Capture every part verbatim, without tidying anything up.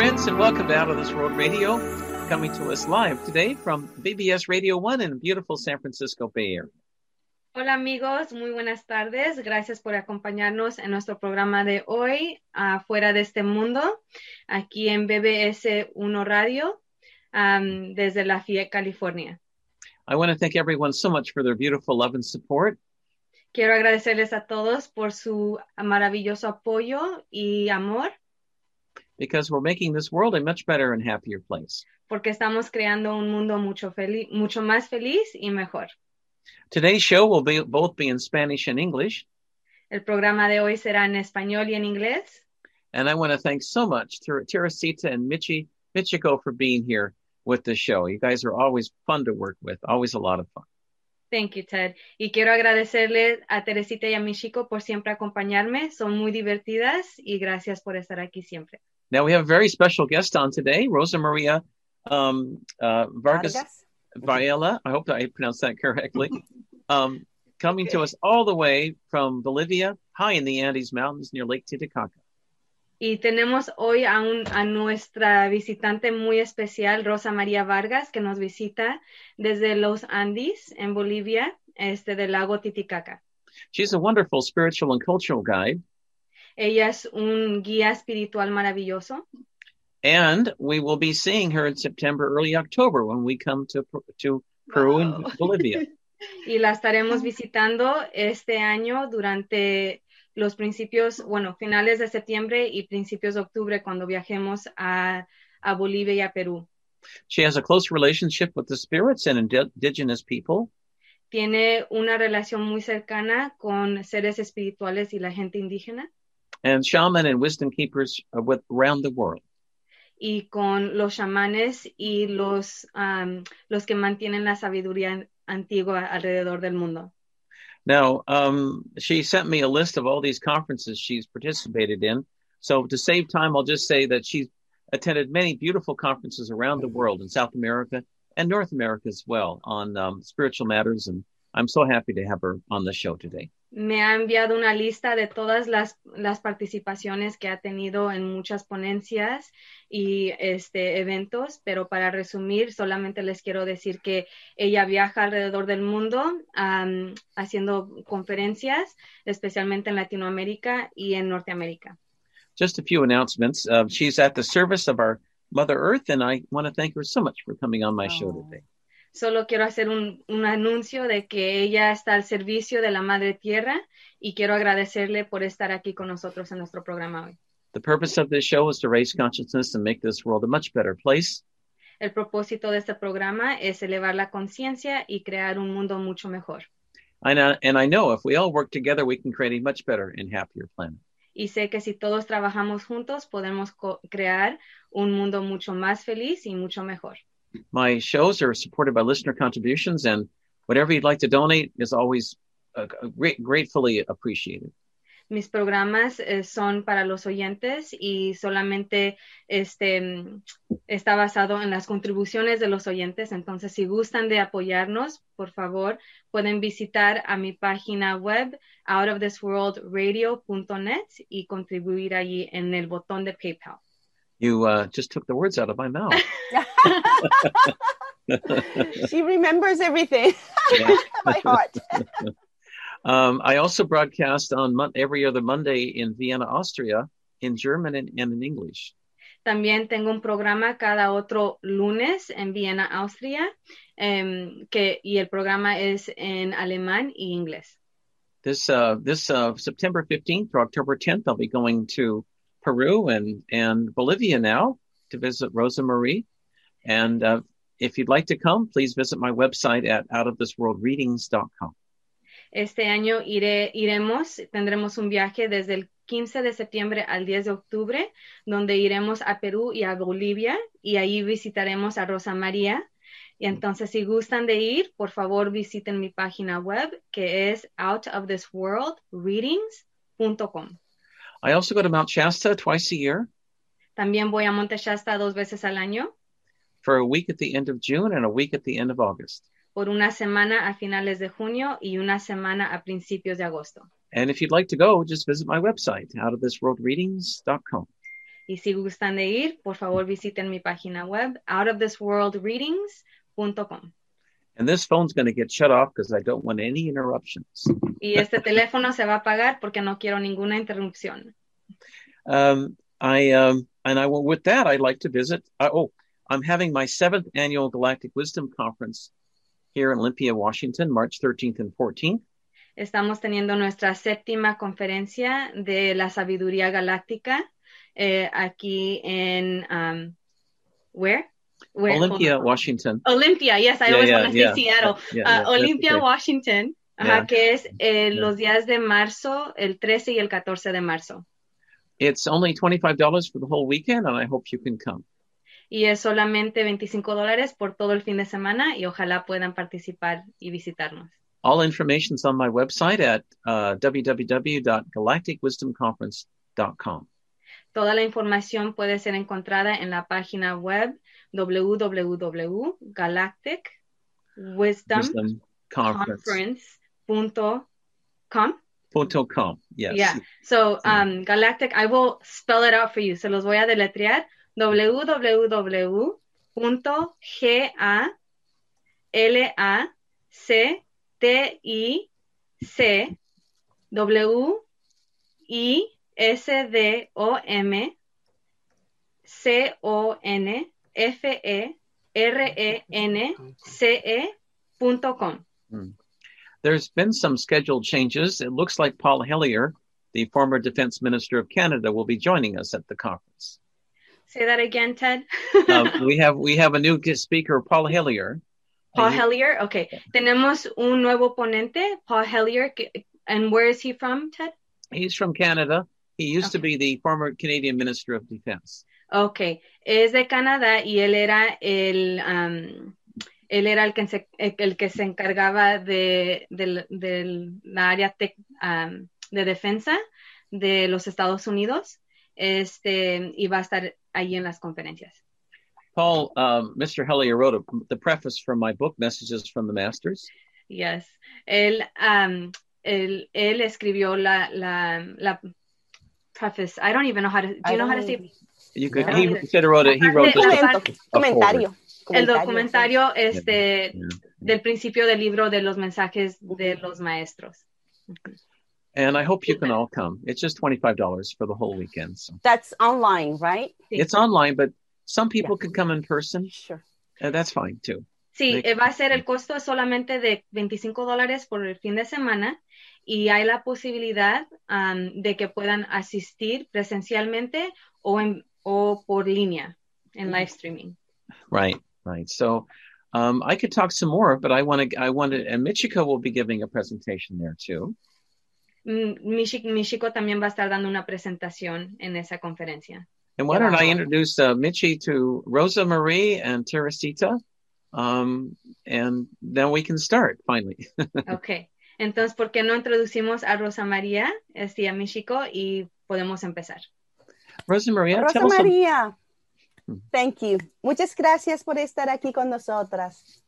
friends, and welcome to Out of This World Radio, coming to us live today from B B S Radio one in beautiful San Francisco Bay Area. Hola amigos, muy buenas tardes. Gracias por acompañarnos en nuestro programa de hoy, Afuera de este Mundo, aquí en B B S uno Radio, um, desde Lafayette, California. I want to thank everyone so much for their beautiful love and support. Quiero agradecerles a todos por su maravilloso apoyo y amor. Because we're making this world a much better and happier place. Porque estamos creando un mundo mucho, feliz, mucho más feliz y mejor. Today's show will be both be in Spanish and English. El programa de hoy será en español y en inglés. And I want to thank so much Ter- Teresita and Michi, Michiko for being here with the show. You guys are always fun to work with, always a lot of fun. Thank you, Ted. Y quiero agradecerle a Teresita y a Michiko por siempre acompañarme. Son muy divertidas y gracias por estar aquí siempre. Now we have a very special guest on today, Rosa Maria um, uh, Vargas, Vargas Varela. I hope I pronounced that correctly. um, coming to us all the way from Bolivia, high in the Andes Mountains near Lake Titicaca. Y tenemos hoy a, un, a nuestra visitante muy especial, Rosa María Vargas, que nos visita desde los Andes, en Bolivia, este del lago Titicaca. She's a wonderful spiritual and cultural guide. Ella es un guía espiritual maravilloso. And we will be seeing her in September, early October, when we come to, to Peru wow. and Bolivia. Y la estaremos visitando este año durante los principios, bueno, finales de septiembre y principios de octubre cuando viajemos a, a Bolivia y a Perú. She has a close relationship with the spirits and indigenous people. Tiene una relación muy cercana con seres espirituales y la gente indígena. And shaman and wisdom keepers with, around the world. Y con los chamanes y los, um, los que mantienen la sabiduría antigua alrededor del mundo. Now, um, she sent me a list of all these conferences she's participated in. So to save time, I'll just say that she's attended many beautiful conferences around the world in South America and North America as well on um, spiritual matters. And I'm so happy to have her on the show today. Me ha enviado una lista de todas las, las participaciones que ha tenido en muchas ponencias y este, eventos, pero para resumir, solamente les quiero decir que ella viaja alrededor del mundo um, haciendo conferencias, especialmente en Latinoamérica y en Norteamérica. Just a few announcements. Uh, she's at the service of our Mother Earth, and I want to thank her so much for coming on my oh. show today. Solo quiero hacer un, un anuncio de que ella está al servicio de la Madre Tierra y quiero agradecerle por estar aquí con nosotros en nuestro programa hoy. The purpose of this show is to raise consciousness and make this world a much better place. El propósito de este programa es elevar la conciencia y crear un mundo mucho mejor. I know, and I know if we all work together, we can create a much better and happier planet. Y sé que si todos trabajamos juntos, podemos co- crear un mundo mucho más feliz y mucho mejor. My shows are supported by listener contributions, and whatever you'd like to donate is always uh, great, gratefully appreciated. Mis programas eh, son para los oyentes y solamente este, está basado en las contribuciones de los oyentes. Entonces, si gustan de apoyarnos, por favor, pueden visitar a mi página web, out of this world radio punto net, y contribuir allí en el botón de PayPal. You uh, just took the words out of my mouth. She remembers everything by heart. um, I also broadcast on mon- every other Monday in Vienna, Austria, in German and, and in English. También tengo un programa cada otro lunes en Viena, Austria, um, que, y el programa es en alemán y inglés. This uh, this uh, September fifteenth through October tenth, I'll be going to Peru and, and Bolivia now to visit Rosa Marie. And uh, if you'd like to come, please visit my website at out of this world readings dot com. Este año iré, iremos, tendremos un viaje desde el quince de septiembre al diez de octubre, donde iremos a Perú y a Bolivia, y ahí visitaremos a Rosa María. Y entonces, si gustan de ir, por favor, visiten mi página web, que es out of this world readings punto com. I also go to Mount Shasta twice a year. También voy a Monte Shasta dos veces al año. For a week at the end of June and a week at the end of August. Por una semana a finales de junio y una semana a principios de agosto. And if you'd like to go, just visit my website, out of this world readings dot com. Y si gustan de ir, por favor visiten mi página web, out of this world readings dot com. And this phone's going to get shut off because I don't want any interruptions. Y este teléfono se va a apagar porque no quiero ninguna interrupción. Um, I um, and I will. With that, I'd like to visit. Uh, oh, I'm having my seventh annual Galactic Wisdom Conference here in Olympia, Washington, March thirteenth and fourteenth. Estamos teniendo nuestra séptima conferencia de la sabiduría galáctica eh, aquí en um, where? Where? Olympia, Washington. Olympia, yes, I yeah, always yeah, want to yeah, say Seattle. Yeah, uh, yeah, Olympia, okay. Washington, Yeah. ajá, que es eh, Yeah. los días de marzo, el trece y el catorce de marzo. It's only twenty-five dollars for the whole weekend, and I hope you can come. Y es solamente veinticinco dólares por todo el fin de semana y ojalá puedan participar y visitarnos. All information's on my website at uh, w w w dot galactic wisdom conference dot com. Toda la información puede ser encontrada en la página web w w w punto galactic wisdom conference punto com. Punto com, yes. Yeah. So, um, Galactic, I will spell it out for you. Se los voy a deletrear. w w w punto galactic w i s d o m c o n f e r e n c e punto com. Mm. There's been some scheduled changes. It looks like Paul Hellyer, the former Defense Minister of Canada, will be joining us at the conference. Say that again, Ted. um, we have we have a new guest speaker, Paul Hellyer. Paul Hellyer, okay. Tenemos un nuevo ponente, Paul Hellyer, and where is he from, Ted? He's from Canada. He used okay. to be the former Canadian Minister of Defense. Okay, es de Canadá y él era el um, él era el que se, el que se encargaba de, de, de la área tec, um, de defensa de los Estados Unidos. Este, y va a estar ahí en las conferencias. Paul, um, Mister Hellyer wrote a, the preface from my book, Messages from the Masters. Yes. Él, um, él, él escribió la, la, la preface. I don't even know how to, do you know how to say? You could, he said he wrote it, he wrote the the comentario. El documentario yeah. este, yeah. del principio del libro de los mensajes de los maestros. And I hope you can all come. It's just twenty-five dollars for the whole weekend. So. That's online, right? It's online, but some people yeah. can come in person. Sure. And that's fine too. Sí, they, va a ser el costo solamente de veinticinco dólares por el fin de semana y hay la posibilidad um, de que puedan asistir presencialmente o, en, o por línea en live streaming. Right, right. So um, I could talk some more, but I want to, I want to, and Michiko will be giving a presentation there too. Michiko también va a estar dando una presentación en esa conferencia. And why don't I introduce uh, Michi to Rosa Marie and Teresita, um, and then we can start finally. Okay. Entonces, ¿por qué no introducimos a Rosa María, este, a Michiko, y podemos empezar? Rosa María, Rosa tell María. Some... Thank you. Muchas gracias por estar aquí con nosotras.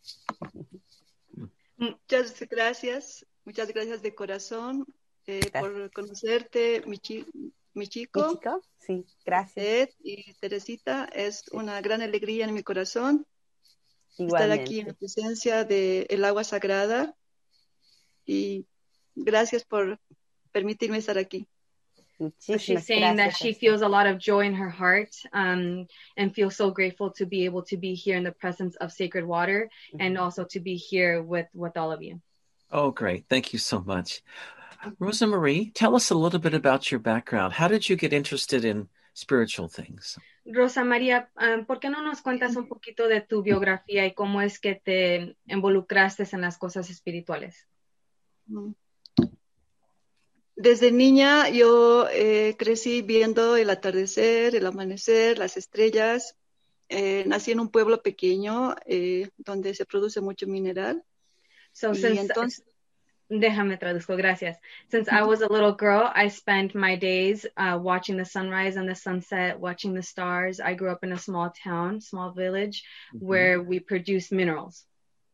Muchas gracias. Muchas gracias de corazón. Eh, por conocerte, Michi, Michiko. Michiko, sí, gracias. Ed y Teresita, es una gran alegría en mi corazón Igualmente. estar aquí en la presencia del agua sagrada y gracias por permitirme estar aquí. She's saying that she feels a lot of joy in her heart um, and feels so grateful to be able to be here in the presence of sacred water mm-hmm. and also to be here with, with all of you. Oh, great. Thank you so much. Rosa Marie, tell us a little bit about your background. How did you get interested in spiritual things? Rosa María, um, ¿por qué no nos cuentas un poquito de tu biografía y cómo es que te involucraste en las cosas espirituales? Desde niña yo eh, crecí viendo el atardecer, el amanecer, las estrellas. Eh, nací en un pueblo pequeño eh, donde se produce mucho mineral. So, y since, entonces, déjame traduzco, gracias. Since I was a little girl, I spent my days uh, watching the sunrise and the sunset, watching the stars. I grew up in a small town, small village, mm-hmm. where we produce minerals.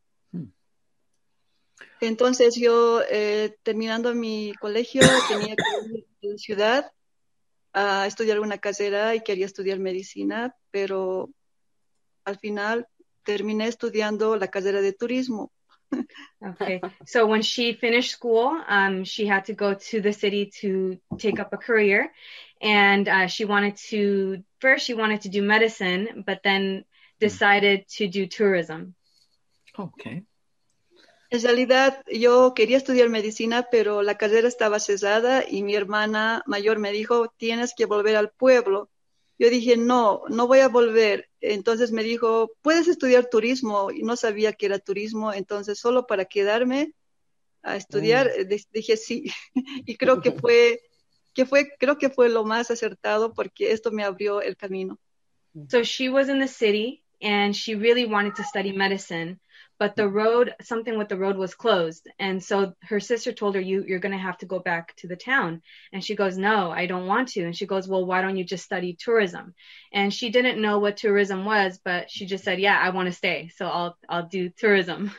Entonces yo, eh, terminando mi colegio, tenía que ir a la ciudad a estudiar una carrera y quería estudiar medicina, pero al final terminé estudiando la carrera de turismo. Okay. So when she finished school, um, she had to go to the city to take up a career. And uh, she wanted to, first she wanted to do medicine, but then decided to do tourism. Okay. En realidad yo quería estudiar medicina, pero la carrera estaba cerrada y mi hermana mayor me dijo, tienes que volver al pueblo. Yo dije, no, no voy a volver. Entonces me dijo, puedes estudiar turismo. Y no sabía que era turismo, entonces solo para quedarme a estudiar, Mm. eh, dije sí. Y creo que fue, que fue, creo que fue lo más acertado porque esto me abrió el camino. So she was in the city and she really wanted to study medicine, but the road, something with the road was closed. And so her sister told her, you, you're going to have to go back to the town. And she goes, no, I don't want to. And she goes, well, why don't you just study tourism? And she didn't know what tourism was, but she just said, yeah, I want to stay. So I'll, I'll do tourism.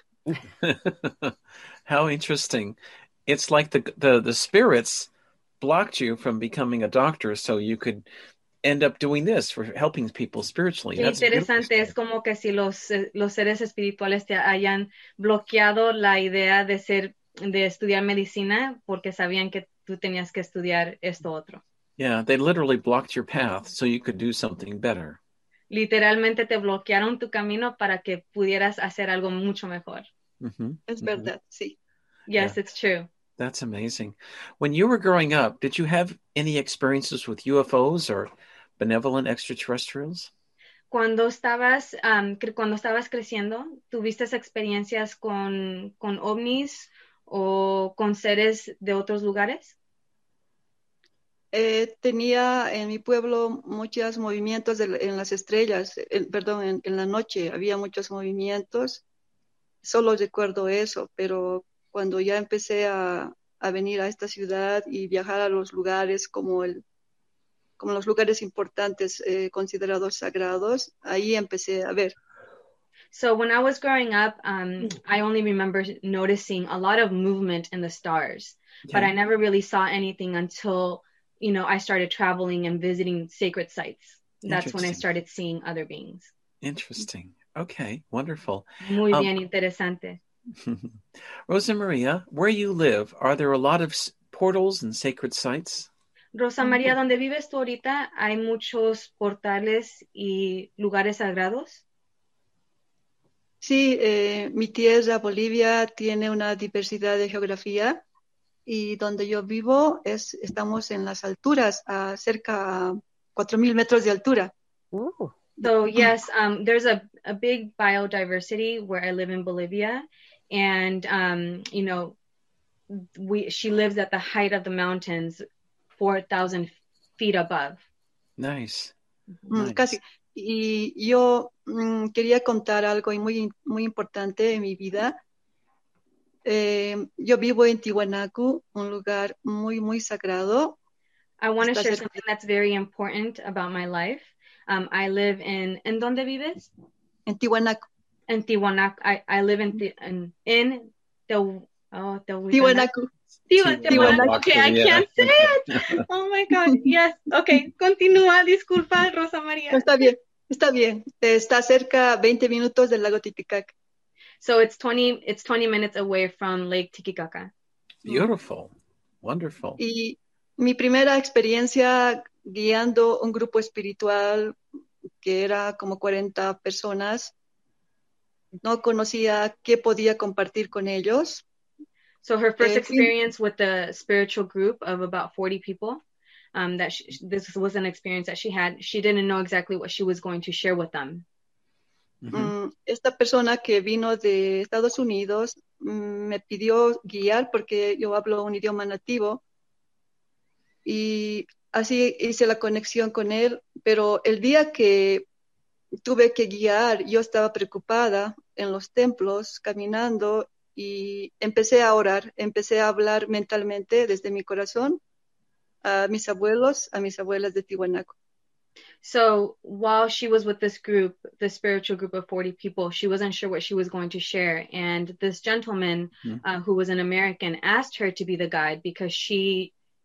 How interesting. It's like the, the, the spirits blocked you from becoming a doctor so you could end up doing this for helping people spiritually. Qué That's a beautiful interesante, es story. como que si los, eh, los seres espirituales te hayan bloqueado la idea de ser, de estudiar medicina porque sabían que tú tenías que estudiar esto otro. Yeah, they literally blocked your path so you could do something better. Literalmente te bloquearon tu camino para que pudieras hacer algo mucho mejor. Mm-hmm. Es verdad, sí. Yes, Yeah. it's true. That's amazing. When you were growing up, did you have any experiences with U F Os or benevolent extraterrestrials? Cuando estabas, um, cre- cuando estabas creciendo, ¿tuviste experiencias con, con ovnis o con seres de otros lugares? Eh, tenía en mi pueblo muchos movimientos de la- en las estrellas, en- perdón, en, en la noche había muchos movimientos. Solo recuerdo eso, pero cuando ya empecé a, a venir a esta ciudad y viajar a los lugares como el como los lugares importantes eh, considerados sagrados, ahí empecé a ver. So when I was growing up, um, I only remember noticing a lot of movement in the stars, but I never really saw anything until, you know, I started traveling and visiting sacred sites. That's when I Interesting. started seeing other beings. Interesting. Okay, wonderful. Muy Um, bien interesante. Rosa Maria, where you live, are there a lot of s- portals and sacred sites? Rosa María, ¿dónde vives tú ahorita? ¿Hay muchos portales y lugares sagrados? Sí, eh, mi tierra, Bolivia, tiene una diversidad de geografía y donde yo vivo es, estamos en las alturas, a cerca a cuatro mil metros de altura. Ooh. So yes, um, there's a, a big biodiversity where I live in Bolivia, and um, you know, we she lives at the height of the mountains, four thousand feet above. Nice. Mm, Nice. Casi. Y yo mm, quería contar algo muy, muy importante en mi vida. Eh, yo vivo en Tiwanaku, un lugar muy, muy sagrado. I want to Está share cerca- something that's very important about my life. Um, I live in ¿En dónde vives? En Tiwanaku. In Tiwanaku. I, I live in the, in in the oh Tehuantepec. Tiwanaku. Tiwa- Tiwanaku, Okay, I yeah. can't say it. Oh my God. Yes. Okay. Continúa. Disculpa, Rosa María. No, está bien, está bien. Está cerca veinte minutos del lago Titicaca. So it's twenty. It's twenty minutes away from Lake Titicaca. Beautiful. Wonderful. Y mi primera experiencia guiando un grupo espiritual que era como cuarenta personas, no conocía qué podía compartir con ellos. So her first Eh, experience with the spiritual group of about forty people, um, that she, this was an experience that she had. She didn't know exactly what she was going to share with them. Mhm. Mm, esta persona que vino de Estados Unidos mm, me pidió guiar porque yo hablo un idioma nativo y así hice la conexión con él, pero el día que tuve que guiar, yo estaba preocupada en los templos, caminando y empecé a orar, empecé a hablar mentalmente desde mi corazón a mis abuelos, a mis abuelas de Tiwanaku. So while she was with this group, the spiritual group of forty people, she wasn't sure what she was going to share. And this gentleman, Mhm. uh, who was an American, asked her to be the guide because she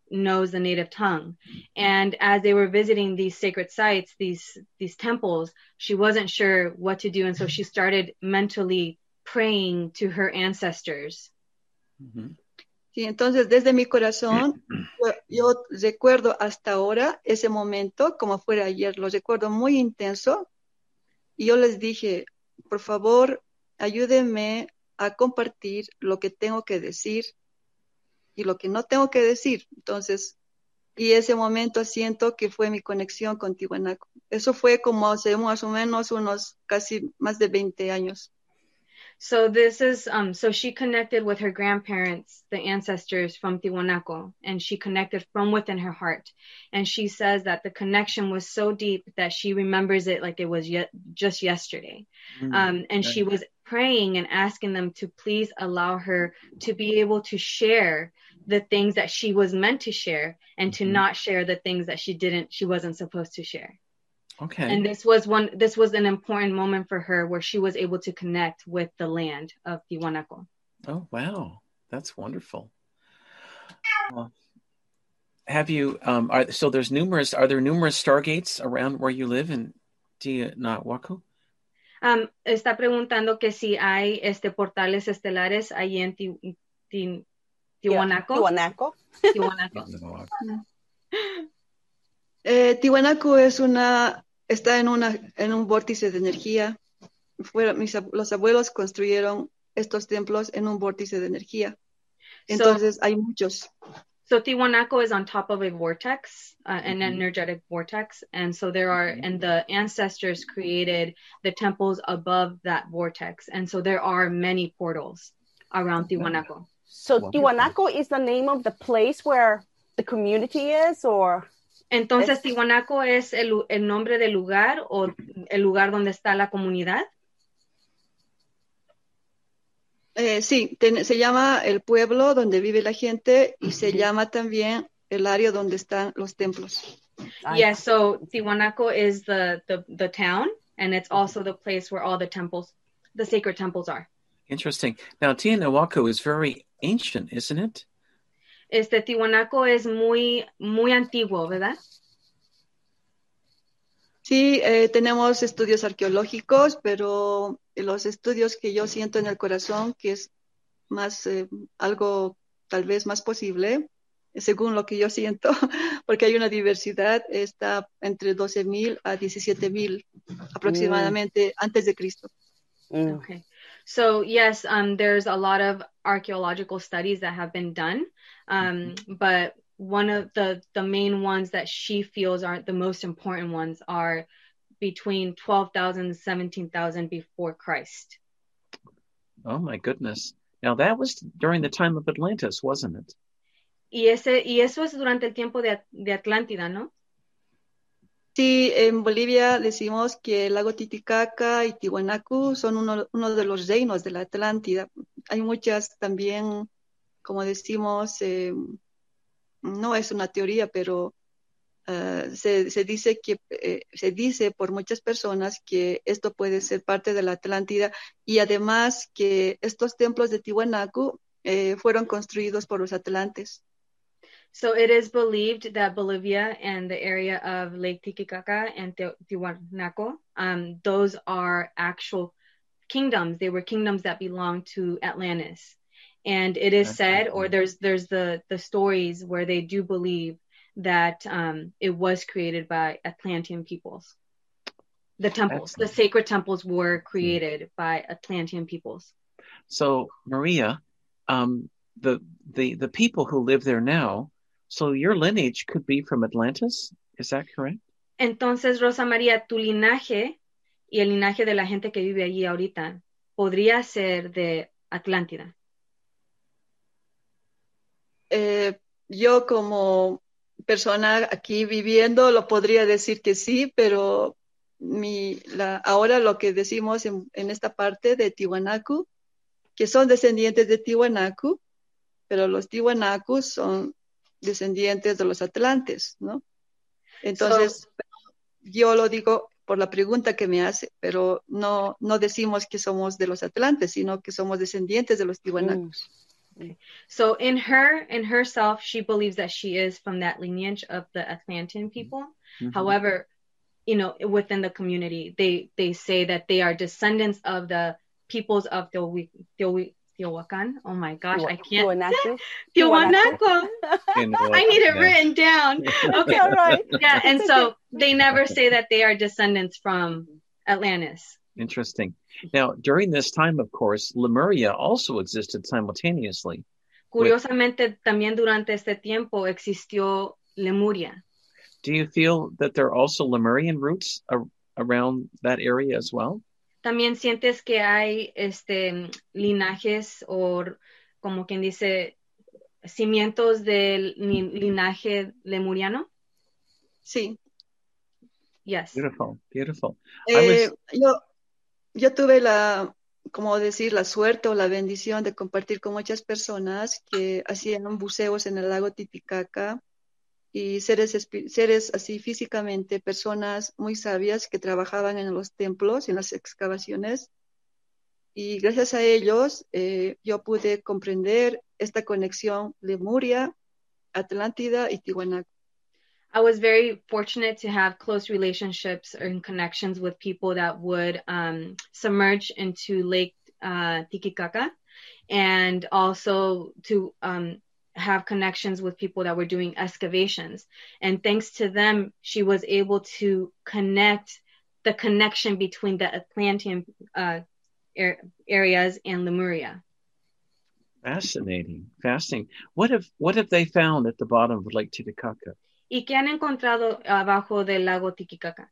knows the native tongue. And as they were visiting these sacred sites, these these temples, she wasn't sure what to do, and so she started mentally praying to her ancestors. Mm-hmm. Sí, entonces desde mi corazón, yo, yo recuerdo hasta ahora ese momento como fuera ayer, lo recuerdo muy intenso, y yo les dije, por favor, ayúdenme a compartir lo que tengo que decir y lo que no tengo que decir. Entonces, y ese momento siento que fue mi conexión con Tiwanaku. Eso fue como hace más o menos unos casi más de veinte años. So this is, um, so she connected with her grandparents, the ancestors from Tiwanaku, and she connected from within her heart. And she says that the connection was so deep that she remembers it like it was yet just yesterday. Mm, um, and okay. She was praying and asking them to please allow her to be able to share the things that she was meant to share, and mm-hmm. to not share the things that she didn't, she wasn't supposed to share. Okay. And this was one, this was an important moment for her where she was able to connect with the land of Tiwanaku. Oh, wow. That's wonderful. Uh, have you, um, are, so there's numerous, are there numerous stargates around where you live in Tiwanaku? Um, está preguntando que si hay este portales estelares ahí en ti, ti, Tiwanaku. Tiwanaku. Tiwanaku. Eh, Tiwanaku es una, está en, una, en un vórtice de energía. Fuera, mis, los abuelos construyeron estos templos en un vórtice de energía. Entonces, so, hay muchos. So Tiwanaku is on top of a vortex, uh, an mm-hmm. energetic vortex. And so there are, and the ancestors created the temples above that vortex. And so there are many portals around Tiwanaku. So Tiwanaku is the name of the place where the community is, or... Entonces, Tiwanaku es el, el nombre del lugar o el lugar donde está la comunidad. Eh, sí, ten, se llama el pueblo donde vive la gente y se llama también el área donde están los templos. Yes, so Tiwanaku is the, the, the town, and it's also the place where all the temples, the sacred temples are. Interesting. Now, Tiwanaku is very ancient, isn't it? Este Tiwanaku es muy, muy antiguo, ¿verdad? Sí, eh, tenemos estudios arqueológicos, pero los estudios que yo siento en el corazón, que es más, eh, algo tal vez más posible, según lo que yo siento, porque hay una diversidad, está entre doce mil a diecisiete mil aproximadamente mm. antes de Cristo. Mm. Okay. So yes, um, there's a lot of archaeological studies that have been done, um, but one of the, the main ones that she feels are the most important ones are between twelve thousand and seventeen thousand before Christ. Oh my goodness. Now that was during the time of Atlantis, wasn't it? Y, ese, y eso es durante el tiempo de, de Atlántida, ¿no? Sí, en Bolivia decimos que el lago Titicaca y Tiwanaku son uno, uno de los reinos de la Atlántida. Hay muchas también, como decimos, eh, no es una teoría, pero uh, se, se dice que eh, se dice por muchas personas que esto puede ser parte de la Atlántida, y además que estos templos de Tiwanaku eh, fueron construidos por los atlantes. So it is believed that Bolivia and the area of Lake Titicaca and Tiwanaku, um, those are actual kingdoms. They were kingdoms that belonged to Atlantis. And it is said, or there's there's the, the stories where they do believe that um, it was created by Atlantean peoples. The temples, Excellent. The sacred temples were created by Atlantean peoples. So, Maria, um, the, the, the people who live there now, so your lineage could be from Atlantis, is that correct? Entonces, Rosa María, tu linaje y el linaje de la gente que vive allí ahorita podría ser de Atlántida. Eh, yo como persona aquí viviendo lo podría decir que sí, pero mi, la, ahora lo que decimos en, en esta parte de Tiwanaku, que son descendientes de Tiwanaku, pero los Tiwanaku son descendientes de los atlantes, ¿no? Entonces, so, yo lo digo por la pregunta que me hace, pero no, no decimos que somos de los atlantes, sino que somos descendientes de los Tiwanakus. Okay. So in her, in herself, she believes that she is from that lineage of the Atlantean people. Mm-hmm. However, you know, within the community, they they say that they are descendants of the peoples of Teowi- Teowi- Teotihuacan. Oh my gosh, I can't. Tiwanaku. Tiwanaku. You know, I need it yeah. written down. Okay. All right. Yeah, and It's so okay. they never say that they are descendants from Atlantis. Interesting. Now, during this time, of course, Lemuria also existed simultaneously. Curiosamente, también durante este tiempo existió Lemuria. Do you feel that there are also Lemurian roots ar- around that area as well? También sientes que hay este linajes o como quien dice cimientos del ni- linaje lemuriano. Sí. Yes. Beautiful, beautiful. Eh, I was, yo, yo tuve la, como decir, la suerte o la bendición de compartir con muchas personas que hacían buceos en el lago Titicaca y seres, espi- seres así físicamente, personas muy sabias que trabajaban en los templos, en las excavaciones. Y gracias a ellos eh, yo pude comprender esta conexión Lemuria, Atlántida y Tiwanaku. I was very fortunate to have close relationships and connections with people that would um, submerge into Lake uh, Titicaca, and also to um, have connections with people that were doing excavations. And thanks to them, she was able to connect the connection between the Atlantean uh, er- areas and Lemuria. fascinating, fascinating. What have what have they found at the bottom of Lake Titicaca? ¿Y qué han encontrado abajo del lago Titicaca?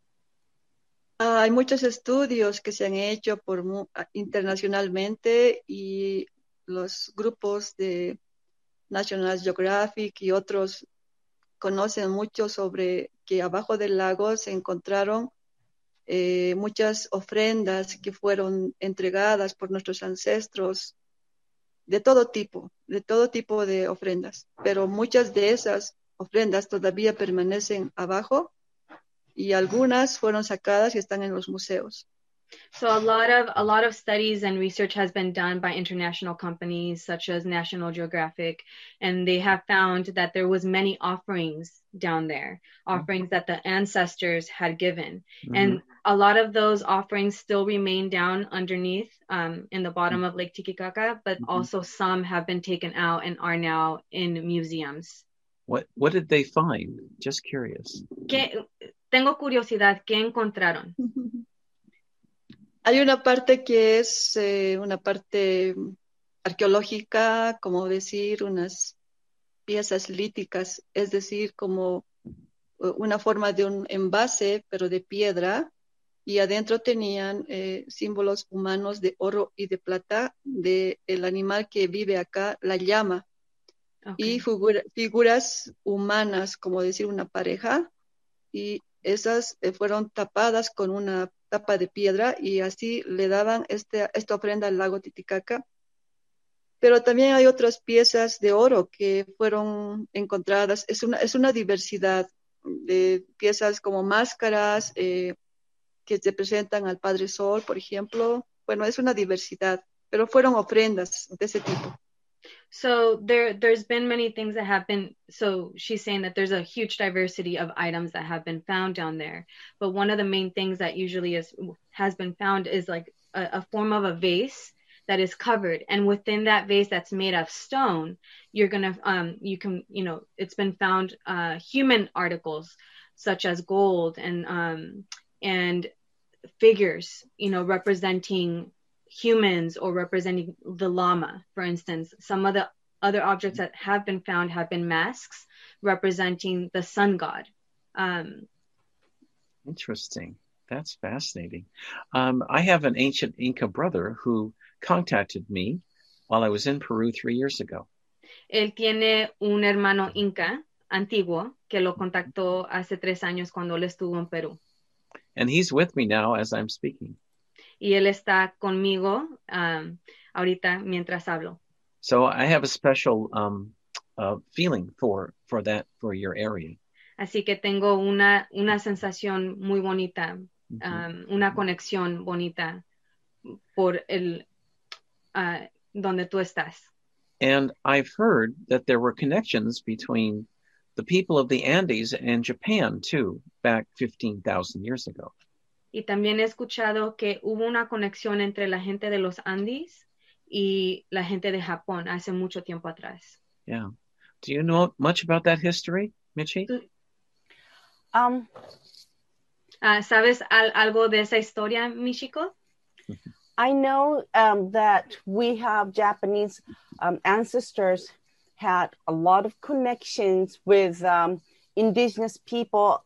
Ah, hay muchos estudios que se han hecho por mu- ah, internacionalmente y los grupos de National Geographic y otros conocen mucho sobre que abajo del lago se encontraron eh, muchas ofrendas que fueron entregadas por nuestros ancestros de todo tipo, de todo tipo de ofrendas, pero muchas de esas ofrendas todavía permanecen abajo y algunas fueron sacadas y están en los museos. So a lot of a lot of studies and research has been done by international companies such as National Geographic, and they have found that there was many offerings down there, offerings that the ancestors had given, Mm-hmm. and a lot of those offerings still remain down underneath um, in the bottom of Lake Titicaca, but Mhm. also some have been taken out and are now in museums. What what did they find? Just curious. ¿Qué, tengo curiosidad, ¿qué encontraron? Hay una parte que es eh, una parte arqueológica, como decir, unas piezas líticas, es decir, como eh, una forma de un envase, pero de piedra, y adentro tenían eh, símbolos humanos de oro y de plata de el animal que vive acá, la llama, Okay. y figura- figuras humanas, como decir, una pareja, y esas eh, fueron tapadas con una tapa de piedra y así le daban este, esta ofrenda al lago Titicaca. Pero también hay otras piezas de oro que fueron encontradas. Es una, es una diversidad de piezas como máscaras eh, que se presentan al Padre Sol, por ejemplo. Bueno, es una diversidad, pero fueron ofrendas de ese tipo. So there, there's been many things that have been, so she's saying that there's a huge diversity of items that have been found down there. But one of the main things that usually is, has been found is like a, a form of a vase that is covered. And within that vase that's made of stone, you're going to, um, you can, you know, it's been found, uh, human articles such as gold and, um, and figures, you know, representing humans or representing the llama, for instance. Some of the other objects that have been found have been masks representing the sun god. Um, Interesting. That's fascinating. Um, I have an ancient Inca brother who contacted me while I was in Peru three years ago. él tiene un hermano inca antiguo que lo contactó hace tres años cuando él estuvo en Perú. And he's with me now as I'm speaking. Y él está conmigo um, ahorita mientras hablo. So I have a special um, uh, feeling for, for that, for your area. Así que tengo una, una sensación muy bonita, Mm-hmm. um, una conexión bonita por el uh, donde tú estás. And I've heard that there were connections between the people of the Andes and Japan too, back fifteen thousand years ago. Y también he escuchado que hubo una conexión entre la gente de los Andes y la gente de Japón hace mucho tiempo atrás. Yeah. Do you know much about that history, Michi? Um, Uh, ¿Sabes al algo de esa historia, Michiko? I know um, that we have Japanese um, ancestors had a lot of connections with um, indigenous people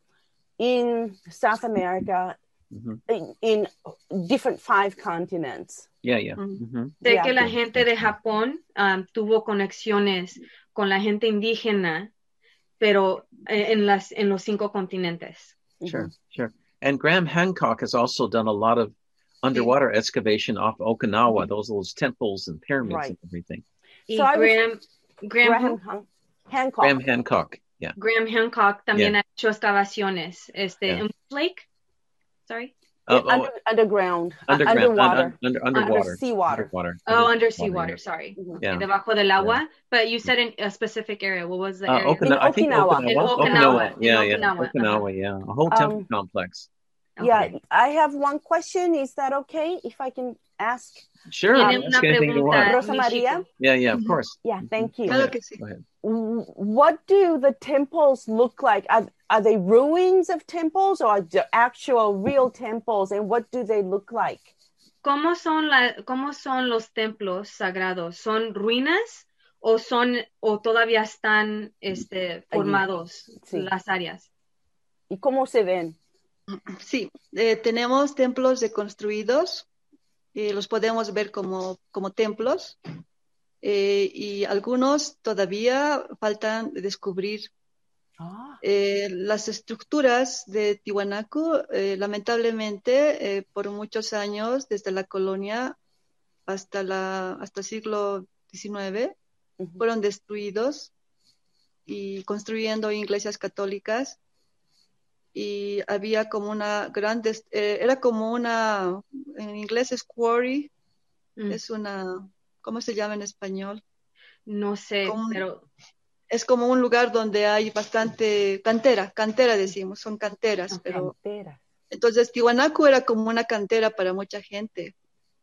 in South America, Mm-hmm. in, in different five continents. Yeah, yeah. Mm. Mm-hmm. Sé Yeah. que la gente de Japón um, tuvo conexiones con la gente indígena, pero eh, en, las, en los cinco continentes. Sure, sure. And Graham Hancock has also done a lot of underwater excavation off Okinawa, those those temples and pyramids Right. and everything. Y So I was- Graham, Graham, Graham Han- Hancock. Graham Hancock, yeah. Graham Hancock también Yeah. ha hecho excavaciones. Este, Yeah. en Lake? Sorry? Uh, Under, underground, uh, underground, underwater. un- under, underwater, seawater. underwater, Oh, under- undersea yeah. water, sorry. Yeah. Debajo del agua. But you said in a specific area. What was the Uh, area? Okina- I think Okinawa. Okinawa. In Okinawa. In Yeah, yeah. Okinawa, Okinawa, yeah. A whole temple Um, complex. Yeah, Okay. I have one question. Is that okay if I can ask? Sure. Tiene Ask una anything you pregunta, want. Rosa Michiko. Maria? Yeah, yeah, of course. Yeah, thank you. Go Claro ahead. que sí. Go ahead. W- What do the temples look like? Are, are they ruins of temples or are they actual real temples? And what do they look like? ¿Cómo son, la, ¿Cómo son los templos sagrados? ¿Son ruinas o son o todavía están este, formados Sí. las áreas? ¿Y cómo se ven? Sí, eh, tenemos templos reconstruidos, eh, los podemos ver como, como templos, eh, y algunos todavía faltan descubrir. Ah, Eh, las estructuras de Tiwanaku, eh, lamentablemente, eh, por muchos años, desde la colonia hasta, la, hasta el siglo diecinueve, ujú. fueron destruidos y construyendo iglesias católicas. Y había como una gran, des- eh, era como una, en inglés es quarry, Mm, es una, ¿cómo se llama en español? no sé, ¿Cómo? pero Es como un lugar donde hay bastante cantera, cantera decimos, son canteras, Ok. pero Canteras. entonces Tiwanaku era como una cantera para mucha gente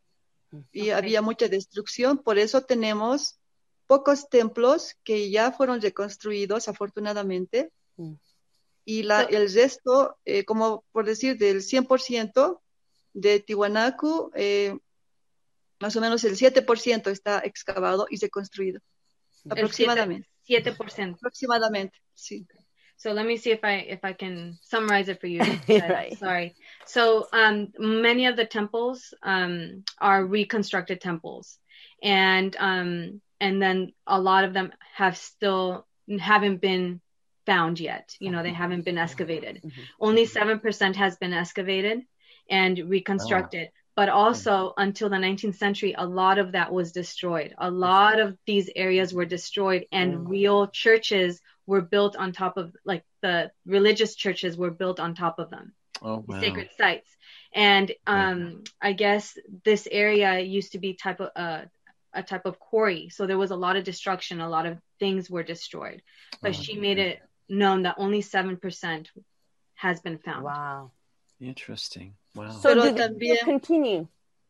y Ok. había mucha destrucción, por eso tenemos pocos templos que ya fueron reconstruidos afortunadamente. Mm. Y la, So- el resto, eh, como por decir, del cien por ciento de Tiwanaku, eh, más o menos el siete por ciento está excavado y reconstruido. el Aproximadamente. siete por ciento. Aproximadamente, sí. So let me see if I if I can summarize it for you. Right. Sorry. So um, many of the temples um, are reconstructed temples, and um, and then a lot of them have still haven't been found yet. You know, they haven't been excavated. Mhm. Only seven percent has been excavated and reconstructed. But also until the nineteenth century, a lot of that was destroyed. A lot of these areas were destroyed, and Mm. real churches were built on top of, like the religious churches were built on top of them, Oh, wow. sacred sites. And um, I guess this area used to be type of uh, a type of quarry, so there was a lot of destruction. A lot of things were destroyed, but Oh, she made it known that only seven percent has been found. Wow. Interesting. Wow. So Pero do they también- continue?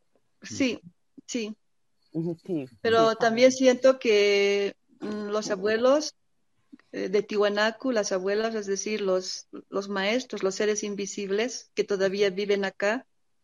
Sí, sí. Mhm, sí. Pero Sí. también siento que mm, los abuelos eh, de Tiwanaku, las abuelas, es decir, los, los maestros, los seres invisibles que todavía viven acá,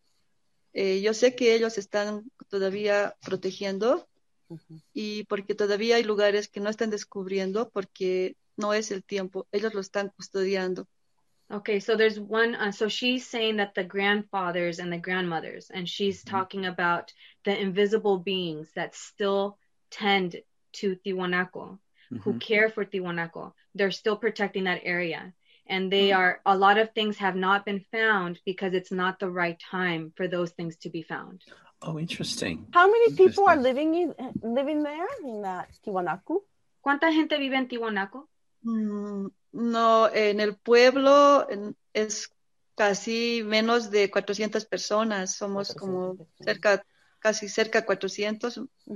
eh, yo sé que ellos están todavía protegiendo Ujú. y porque todavía hay lugares que no están descubriendo porque no es el tiempo, ellos lo están custodiando. Okay, so there's one, uh, so she's saying that the grandfathers and the grandmothers, and she's talking about the invisible beings that still tend to Tiwanaku, who Mhm. care for Tiwanaku. They're still protecting that area. And they are, a lot of things have not been found because it's not the right time for those things to be found. Oh, interesting. How many people are Interesting. living in, living there in that Tiwanaku? ¿Cuánta gente vive en Tiwanaku? Mm, no, en el pueblo en- es casi menos de cuatrocientas personas, somos como cuatrocientas personas. cerca, casi cerca de cuatrocientos. Mhm.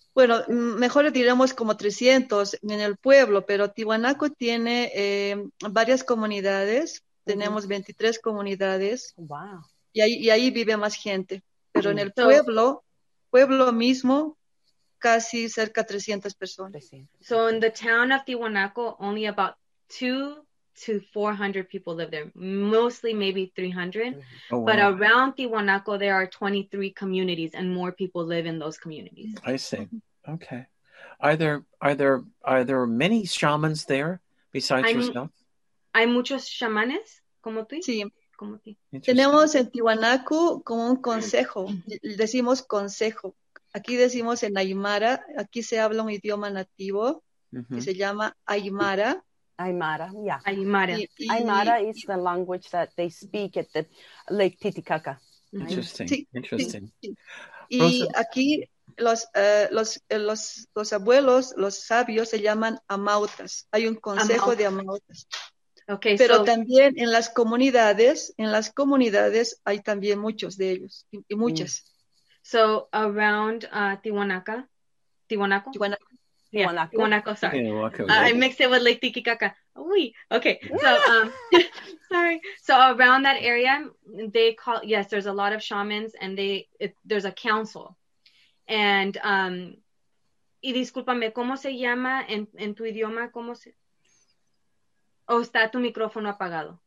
Bueno, mejor diremos como trescientos en el pueblo, pero Tiwanaku tiene eh, varias comunidades. Uh-huh. Tenemos veintitrés comunidades. Wow. Y ahí, y ahí vive más gente. Pero en el so, pueblo, pueblo mismo, casi cerca de trescientas personas. So in the town of Tiwanaku, only about two to four hundred people live there, mostly maybe three hundred. Oh, wow. But around Tiwanaku, there are twenty-three communities, and more people live in those communities. I see. Okay. Are there are there are there many shamans there besides hay, yourself? Hay muchos chamanes, como tú. Sí. Como tú. Tenemos en Tiwanaku como un consejo. Decimos consejo. Aquí decimos en Aymara. Aquí se habla un idioma nativo uh-huh. que se llama Aymara. Aymara, yeah. Aymara. Y, y, Aymara is the language that they speak at the Lake Titicaca. Interesting. Sí, Interesting. Sí, sí. Y Rosa. Aquí los, uh, los, los, los abuelos, los sabios se llaman amautas. Hay un consejo Amautas. de amautas. Okay, Pero so, también en las comunidades, en las comunidades hay también muchos de ellos y, y muchas. So around uh, Tiwanaku, Tiwanaku, Tiwanaku. Yeah, Tiwanaku. Tiwanaku, sorry. Tiwanaku, uh, I mixed it with Lake Titicaca. Oui. Okay. So, um, sorry. So around that area, they call, yes, there's a lot of shamans and they, it, there's a council. And, um, y discúlpame, ¿cómo se llama en, en tu idioma? ¿Cómo se? ¿O está tu micrófono apagado?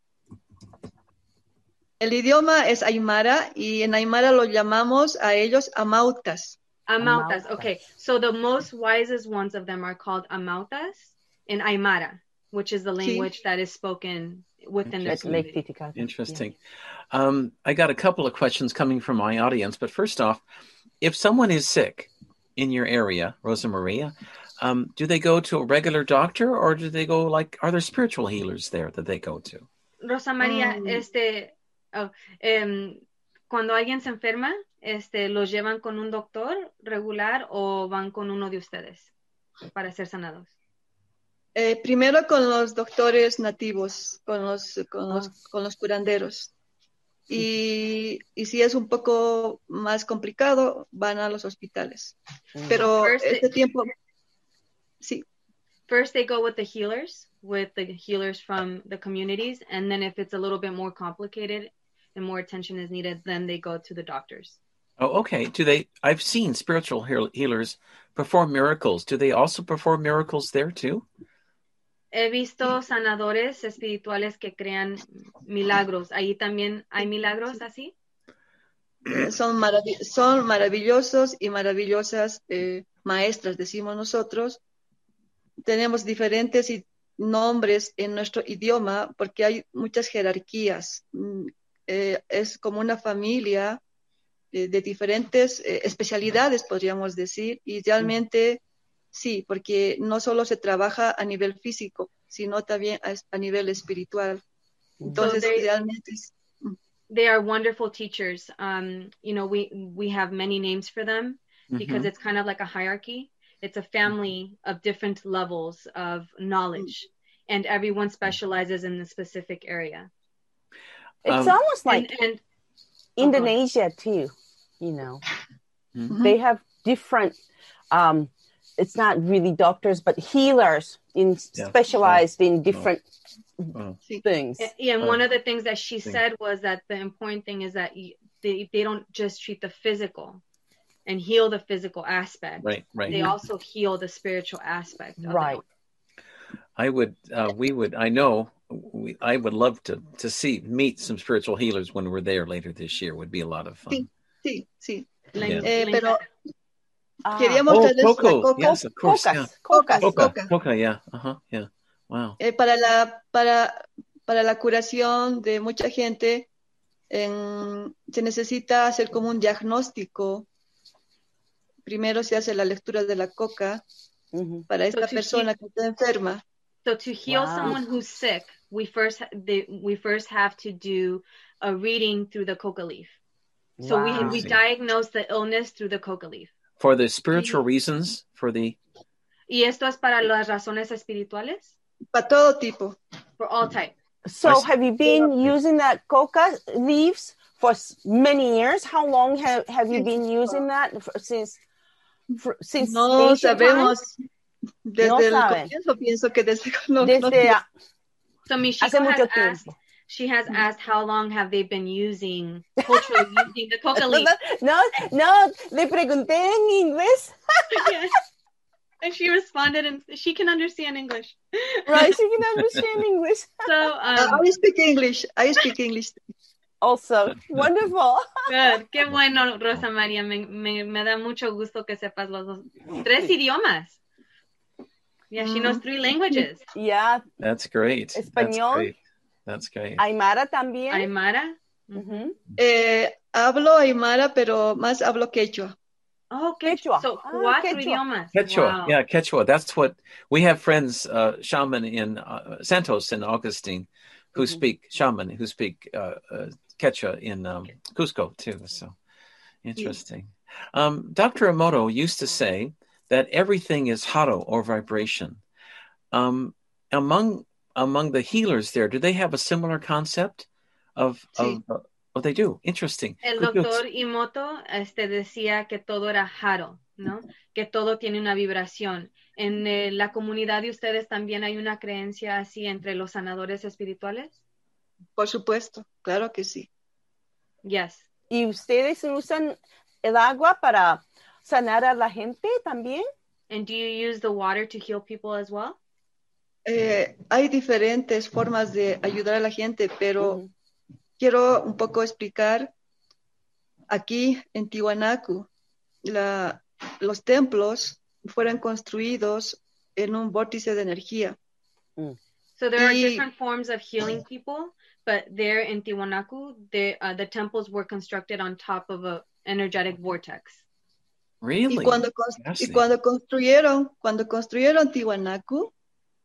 El idioma es Aymara y en Aymara lo llamamos a ellos amautas. Amautas, okay. So the most wisest ones of them are called amautas in Aymara, which is the language sí. that is spoken within the Lake Titicaca. Interesting. Yeah. Um, I got a couple of questions coming from my audience, but first off, if someone is sick in your area, Rosa Maria, um, do they go to a regular doctor or do they go like, are there spiritual healers there that they go to? Rosa Maria, um, este, oh, um, cuando alguien se enferma, este, ¿los llevan con un doctor regular o van con uno de ustedes para ser sanados? Eh, primero con los doctores nativos, con los, con los, oh. con los curanderos. Y, y si es un poco más complicado, van a los hospitales. Mm. Pero first este they, tiempo, sí. First they go with the healers, with the healers from the communities, and then if it's a little bit more complicated and more attention is needed, then they go to the doctors. Oh, okay. Do they, I've seen spiritual healers perform miracles. Do they also perform miracles there too? He visto sanadores espirituales que crean milagros. ¿Ahí también hay milagros así? Son, marav- son maravillosos y maravillosas eh, maestras, decimos nosotros. Tenemos diferentes nombres en nuestro idioma porque hay muchas jerarquías. Eh, es como una familia eh, de diferentes eh, especialidades, podríamos decir, y realmente... Sí, porque no solo se trabaja a nivel físico, sino también a, a nivel espiritual. Entonces, so they, realmente... They are wonderful teachers. Um, you know, we, we have many names for them because mm-hmm. it's kind of like a hierarchy. It's a family of different levels of knowledge, mm-hmm. and everyone specializes in a specific area. It's um, almost like and, and, Indonesia, oh, too, you know. Mm-hmm. They have different... Um, it's not really doctors, but healers in yeah. specialized oh. in different oh. things. Yeah, and oh. one of the things that she said was that the important thing is that they, they don't just treat the physical and heal the physical aspect. Right, right. They also heal the spiritual aspect. Of right. it. I would, uh, we would, I know, we, I would love to to see, meet some spiritual healers when we're there later this year. Would be a lot of fun. Sí, sí, sí. Yeah. Eh, pero... Ah. Queríamos oh, darles coco. la coco. Yes, of course. Cocas, yeah. cocas. Coca, Coca. coca, yeah. Uh-huh, yeah. Wow. Eh, para, la, para, para la curación de mucha gente, en, se necesita hacer como un diagnóstico. Primero se hace la lectura de la coca mm-hmm. para esta so persona heal, que está enferma. So to heal wow. someone who's sick, we first, they, we first have to do a reading through the coca leaf. So wow. we, we diagnose the illness through the coca leaf. For the spiritual reasons, for the... ¿Y esto es para las razones espirituales? Para todo tipo. For all type. So have you been using that coca leaves for many years? How long have, have you been using that for, since... fr- since No ancient sabemos. times? Desde No el saben. comienzo pienso que desde no, no Desde tiene- ah, So hace Michiko has mucho asked, tiempo. she has asked how long have they been using, culturally using the coca leaf. No, no, le pregunté en inglés. Yes. And she responded, and she can understand English. Right, she can understand English. So, um, I speak English. I speak English. Also, wonderful. good. Qué bueno, Rosa María. Me, me, me da mucho gusto que sepas los dos. Tres idiomas. Yeah, she knows three languages. Yeah, That's great. That's Español. great. That's great. Aymara también. Aymara. Ujú. Eh, hablo aymara, pero más hablo quechua. Oh, Quechua. So, Ah, cuatro Quechua. idiomas. Quechua, Wow. yeah, Quechua. That's what we have friends, uh, shaman in uh, Santos and Augustine, who Mhm. speak shaman, who speak uh, uh, Quechua in um, Cusco too. So interesting. Um, Doctor Emoto used to say that everything is haro or vibration. Um, among among the healers there, do they have a similar concept of Sí. of? Uh, oh, they do. Interesting. El Could you ex- doctor Imoto este, decía que todo era jaro, ¿no? Que todo tiene una vibración. En eh, la comunidad de ustedes también hay una creencia así entre los sanadores espirituales. Por supuesto, claro que sí. Yes. ¿Y ustedes usan el agua para sanar a la gente también? And do you use the water to heal people as well? Eh, hay diferentes formas de ayudar a la gente, pero Ujú. quiero un poco explicar. Aquí en Tiwanaku, la, los templos fueron construidos en un vórtice de energía. So there are Y- different forms of healing people, but there in Tiwanaku, the, uh, the temples were constructed on top of an energetic vortex. really? Y cuando, cons- y Fascinating. cuando construyeron, cuando construyeron Tiwanaku,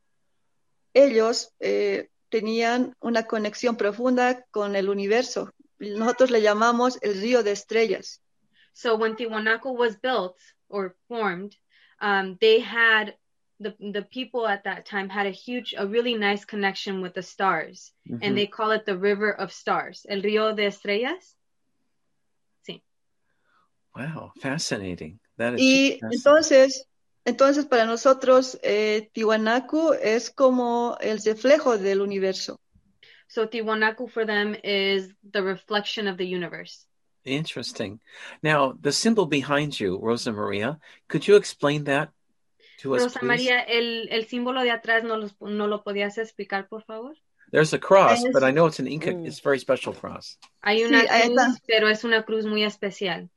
ellos eh, tenían una conexión profunda con el universo. Nosotros le llamamos el río de estrellas. So when Tiwanaku was built or formed, um, they had the the people at that time had a huge, a really nice connection with the stars, Mhm. and they call it the River of Stars, el Río de Estrellas. Sí. Wow, fascinating. That is Y fascinating. entonces, entonces para nosotros eh, Tiwanaku es como el reflejo del universo. So Tiwanaku for them is the reflection of the universe. Interesting. Now, the symbol behind you, Rosa Maria, could you explain that to us, Rosa please? María, el, el símbolo de atrás, ¿no, los, ¿no lo podías explicar, por favor? There's a cross, Es- but I know it's an Inca. Mm. It's a very special cross. Hay Sí, una ahí cruz, está. pero es una cruz muy especial.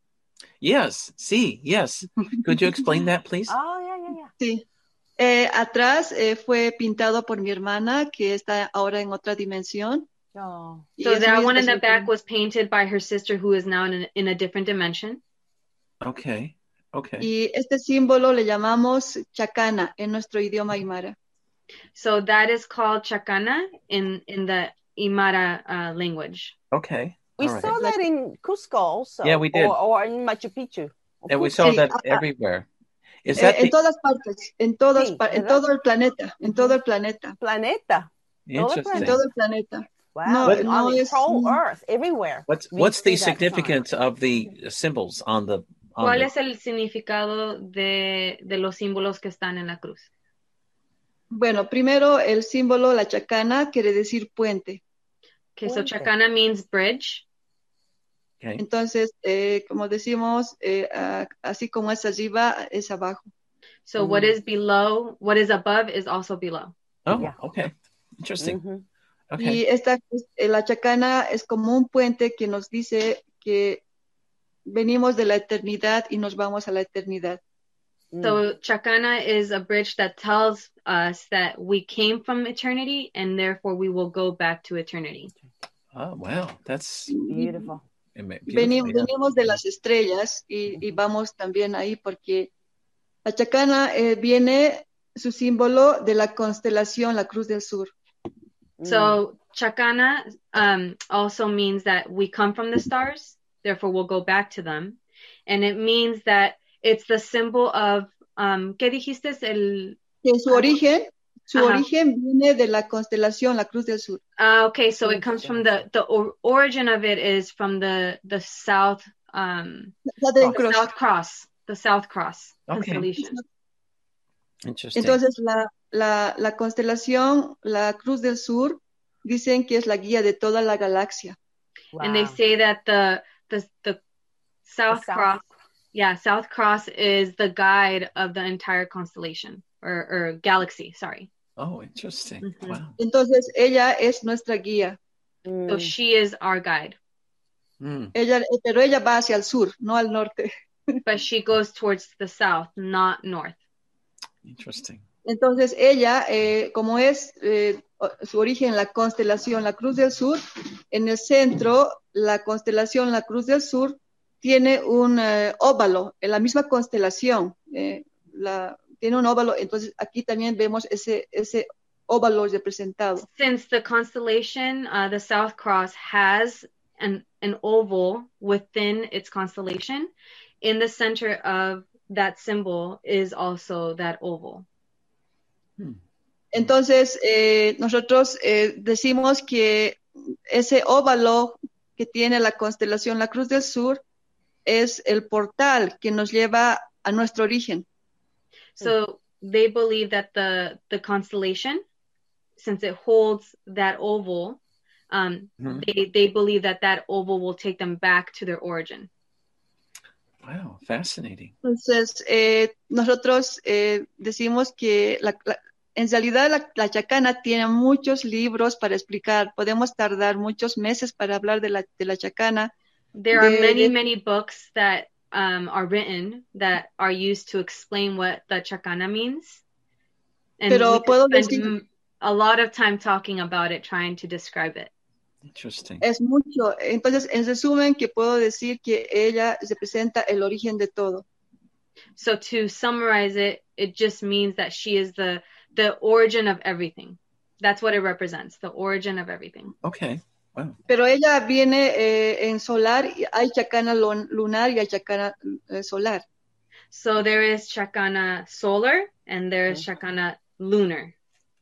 Yes, see, yes. Could you explain that, please? Oh, yeah, yeah, yeah. Sí. Eh, atrás eh, fue pintado por mi hermana, que está ahora en otra dimensión. Oh. Y So es that muy one in the especial back para mí. was painted by her sister, who is now in a, in a different dimension. Okay, okay. Y este símbolo le llamamos chacana en nuestro idioma aymara. So that is called chacana in, in the Aymara uh, language. Okay. We All right. saw that in Cusco also. Yeah, we did. Or, or in Machu Picchu. And we Cusco. saw Sí, that ah, ah. everywhere. Is Eh, that en the, todas partes, en todos, Sí, pa- en ¿verdad? todo el planeta, en todo el planeta, Planeta. en interesting? todo el planeta. Wow. No, on no the es- whole earth, everywhere. What's we what's the see that sign. significance of the symbols on the on ¿Cuál the, es el significado de, de los símbolos que están en la cruz? Bueno, primero el símbolo, la chacana, quiere decir puente. Okay, so Puente. chacana means bridge. okay? Entonces, eh, como decimos, eh, ah, así como es arriba, es abajo. So Mm. what is below, what is above is also below. Oh, Yeah. okay. Interesting. Mhm. Okay. Y esta, eh, la chacana es como un puente que nos dice que venimos de la eternidad y nos vamos a la eternidad. Mm. So chacana is a bridge that tells us that we came from eternity and therefore we will go back to eternity. Oh, wow. That's Beautiful. beautiful, Veni- yeah. venimos de las estrellas y, y vamos también ahí porque la chacana eh, viene su símbolo de la constelación, la Cruz del Sur. Mm. So chacana um, also means that we come from the stars, therefore we'll go back to them. And it means that it's the symbol of, um, ¿qué dijiste? El, Que su Algo- origen, su Ajá. origen viene de la constelación, la Cruz del Sur. uh, okay, so it comes from the, the or- origin of it is from the, the south, um, Southern the Cross. South Cross. the South Cross Okay. constellation. Interesting. Entonces, la, la, la constelación, la Cruz del Sur, dicen que es la guía de toda la galaxia. Wow. And they say that the the the South, South Cross, yeah, South Cross is the guide of the entire constellation or, or galaxy. Sorry. Oh, interesting. Mhm. Wow. Entonces, ella es nuestra guía. Mm. So she is our guide, Mm. Ella, pero ella va hacia el sur, no al norte. but she goes towards the south, not north. Interesting. Entonces, ella, eh, como es eh, su origen la constelación, la Cruz del Sur, en el centro, la constelación, la Cruz del Sur, tiene un eh, óvalo, en la misma constelación, eh, la, tiene un óvalo, entonces aquí también vemos ese, ese óvalo representado. Since the constellation, uh, the South Cross has an, an oval within its constellation, in the center of that symbol is also that oval. Hmm. Entonces, eh, nosotros eh, decimos que ese óvalo que tiene la constelación, la Cruz del Sur, es el portal que nos lleva a nuestro origen. So they believe that the, the constellation, since it holds that oval, um, Mhm. they, they believe that that oval will take them back to their origin. Wow, fascinating. Entonces, eh, nosotros eh, decimos que la, la, en realidad la, la chacana tiene muchos libros para explicar. Podemos tardar muchos meses para hablar de la, de la chacana. There are De- many, de- many books that um, are written that are used to explain what the chacana means. And Pero we could puedo spend decir- m- a lot of time talking about it, trying to describe it. Interesting. Es mucho. Entonces, en resumen, que puedo decir que ella representa el origen de todo. So to summarize it, it just means that she is the the origin of everything. That's what it represents, the origin of everything. Okay. Wow. Pero ella viene eh, en solar, y hay chacana lun- lunar y hay chacana eh, solar. So there is chacana solar and there is chacana lunar.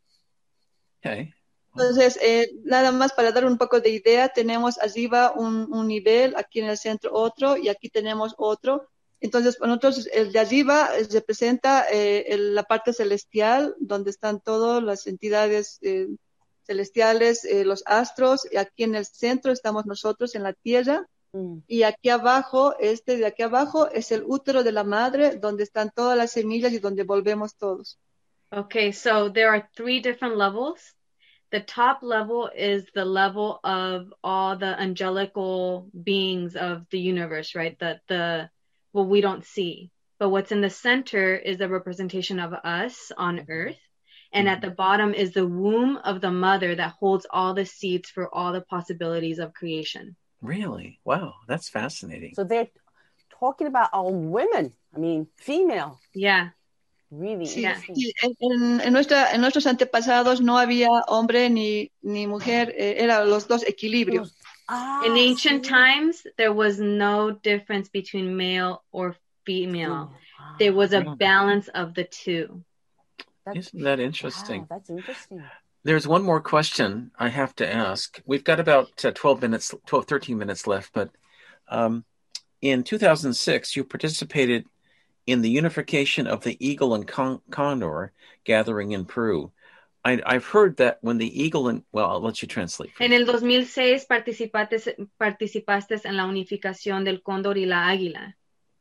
Okay. Entonces, eh, nada más para dar un poco de idea, tenemos arriba un, un nivel, aquí en el centro otro y aquí tenemos otro. Entonces, para nosotros el de arriba eh, representa eh, el- la parte celestial, donde están todas las entidades eh, celestiales, eh, los astros, y aquí en el centro estamos nosotros en la tierra, Mm. y aquí abajo, este de aquí abajo, es el útero de la madre, donde están todas las semillas y donde volvemos todos. Okay, so there are three different levels. The top level is the level of all the angelical beings of the universe, right? The the what we don't see. But what's in the center is a representation of us on earth. And at the bottom is the womb of the mother that holds all the seeds for all the possibilities of creation. Really? Wow, that's fascinating. So they're talking about all women. I mean, female. Yeah. Really Sí, interesting. sí, en, en- en nuestra, en nuestros antepasados no había hombre ni, ni mujer, eh, eran los dos equilibrios. Ah, In ancient sí. times, there was no difference between male or female. There was a Really? balance of the two. That's- Isn't that interesting? Wow, that's interesting. There's one more question I have to ask. We've got about uh, twelve minutes, twelve, thirteen minutes left, but um, in two thousand six, you participated in the unification of the eagle and con- condor gathering in Peru. I, I've heard that when the eagle and, well, I'll let you translate. En el dos mil seis participaste, participaste en la unificación del cóndor y la águila.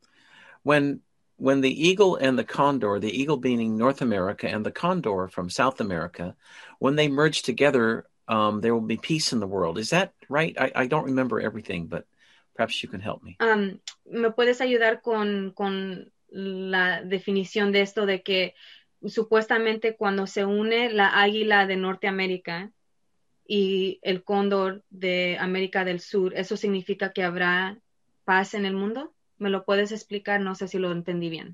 When when the eagle and the condor, the eagle being North America and the condor from South America, when they merge together, um, there will be peace in the world. Is that right? I, I don't remember everything, but perhaps you can help me. Um, ¿Me puedes ayudar con, con la definición de esto de que supuestamente cuando se une la águila de Norteamérica y el cóndor de América del Sur, eso significa que habrá paz en el mundo? ¿Me lo puedes explicar? No sé si lo entendí bien.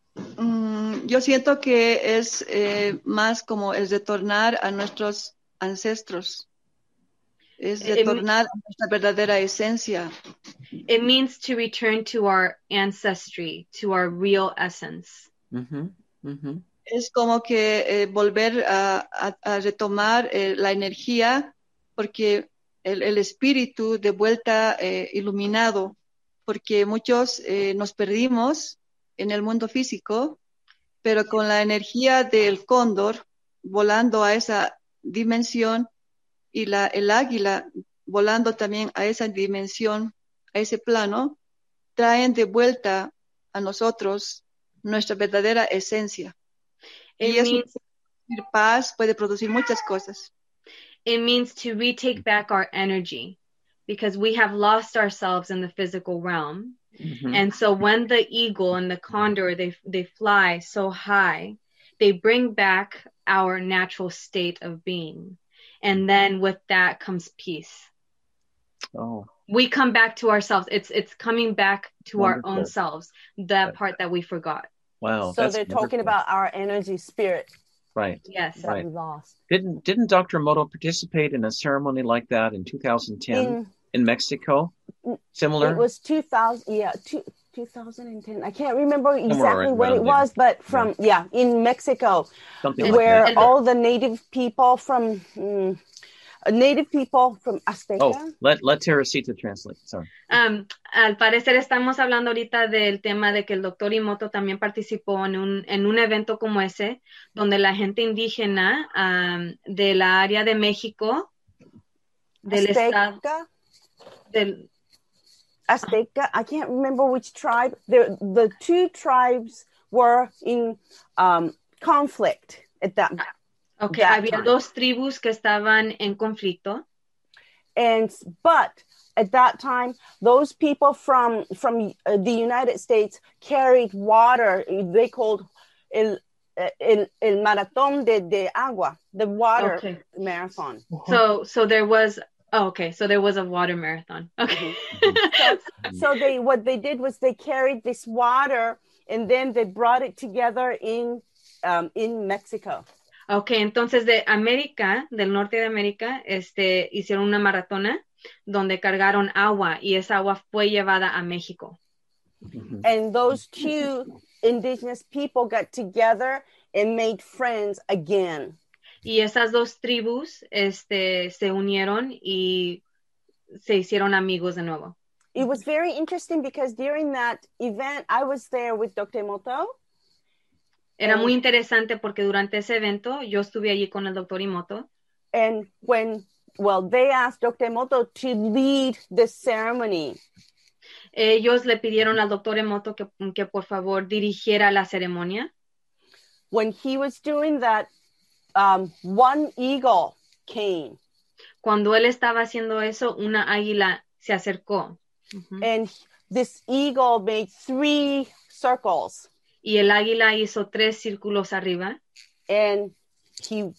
Mm, yo siento que es eh, más como el retornar a nuestros ancestros, es Eh, retornar a nuestra verdadera esencia. It means to return to our ancestry, to our real essence. Mm-hmm. Mm-hmm. Es como que eh, volver a, a- a retomar eh, la energía, porque el, el espíritu de vuelta eh, iluminado, porque muchos eh, nos perdimos en el mundo físico, pero con la energía del cóndor volando a esa dimensión y la, el águila volando también a esa dimensión, a ese plano, traen de vuelta a nosotros nuestra verdadera esencia. It Y eso means puede producir paz, puede producir muchas cosas. it means to retake back our energy, because we have lost ourselves in the physical realm. Mhm. And so when the eagle and the condor, they they fly so high, they bring back our natural state of being. And then with that comes peace. Oh, We come back to ourselves. It's it's coming back to our own Wonderful. selves, that That- part that we forgot. wow. So that's they're talking wonderful. about our energy spirit Right. Yes. that Right. we lost. Didn't didn't Doctor Moto participate in a ceremony like that in two thousand ten in, In Mexico? Similar. it was two thousand, yeah, two, two thousand ten. I can't remember Somewhere exactly right when around it there. was, but from yeah, in Mexico, Something like where that. all the native people from mm, uh, native people from Azteca. Oh, let let Teresita translate. Sorry. Um, al parecer estamos hablando ahorita del tema de que el doctor Imoto también participó en un, en un evento como ese, donde la gente indígena um, de la área de México, del estado, Azteca, del, Azteca. I can't remember which tribe. The the two tribes were in um, conflict at that, okay, that había time. dos tribus que estaban en conflicto, And but at that time, those people from from uh, the United States carried water. They called el el, el maratón de, de agua, the water Okay. marathon. so so there was, oh, okay, so there was a water marathon, okay. So, so they what they did was they carried this water and then they brought it together in um, in Mexico. Ok, entonces de América, del norte de América, este, hicieron una maratona donde cargaron agua y esa agua fue llevada a México. Mhm. And those two indigenous people got together and made friends again. Y esas dos tribus, este, se unieron y se hicieron amigos de nuevo. It was very interesting because during that event, I was there with Doctor Moto. Era And- muy interesante porque durante ese evento yo estuve allí con el doctor Imoto. And when, well, they asked Doctor Moto to lead the ceremony. Ellos le pidieron al doctor Emoto que, que por favor dirigiera la ceremonia. When he was doing that, um, one eagle came Cuando él estaba haciendo eso, una águila se acercó. Ujú. and this eagle made three circles Y el águila hizo tres círculos arriba and he,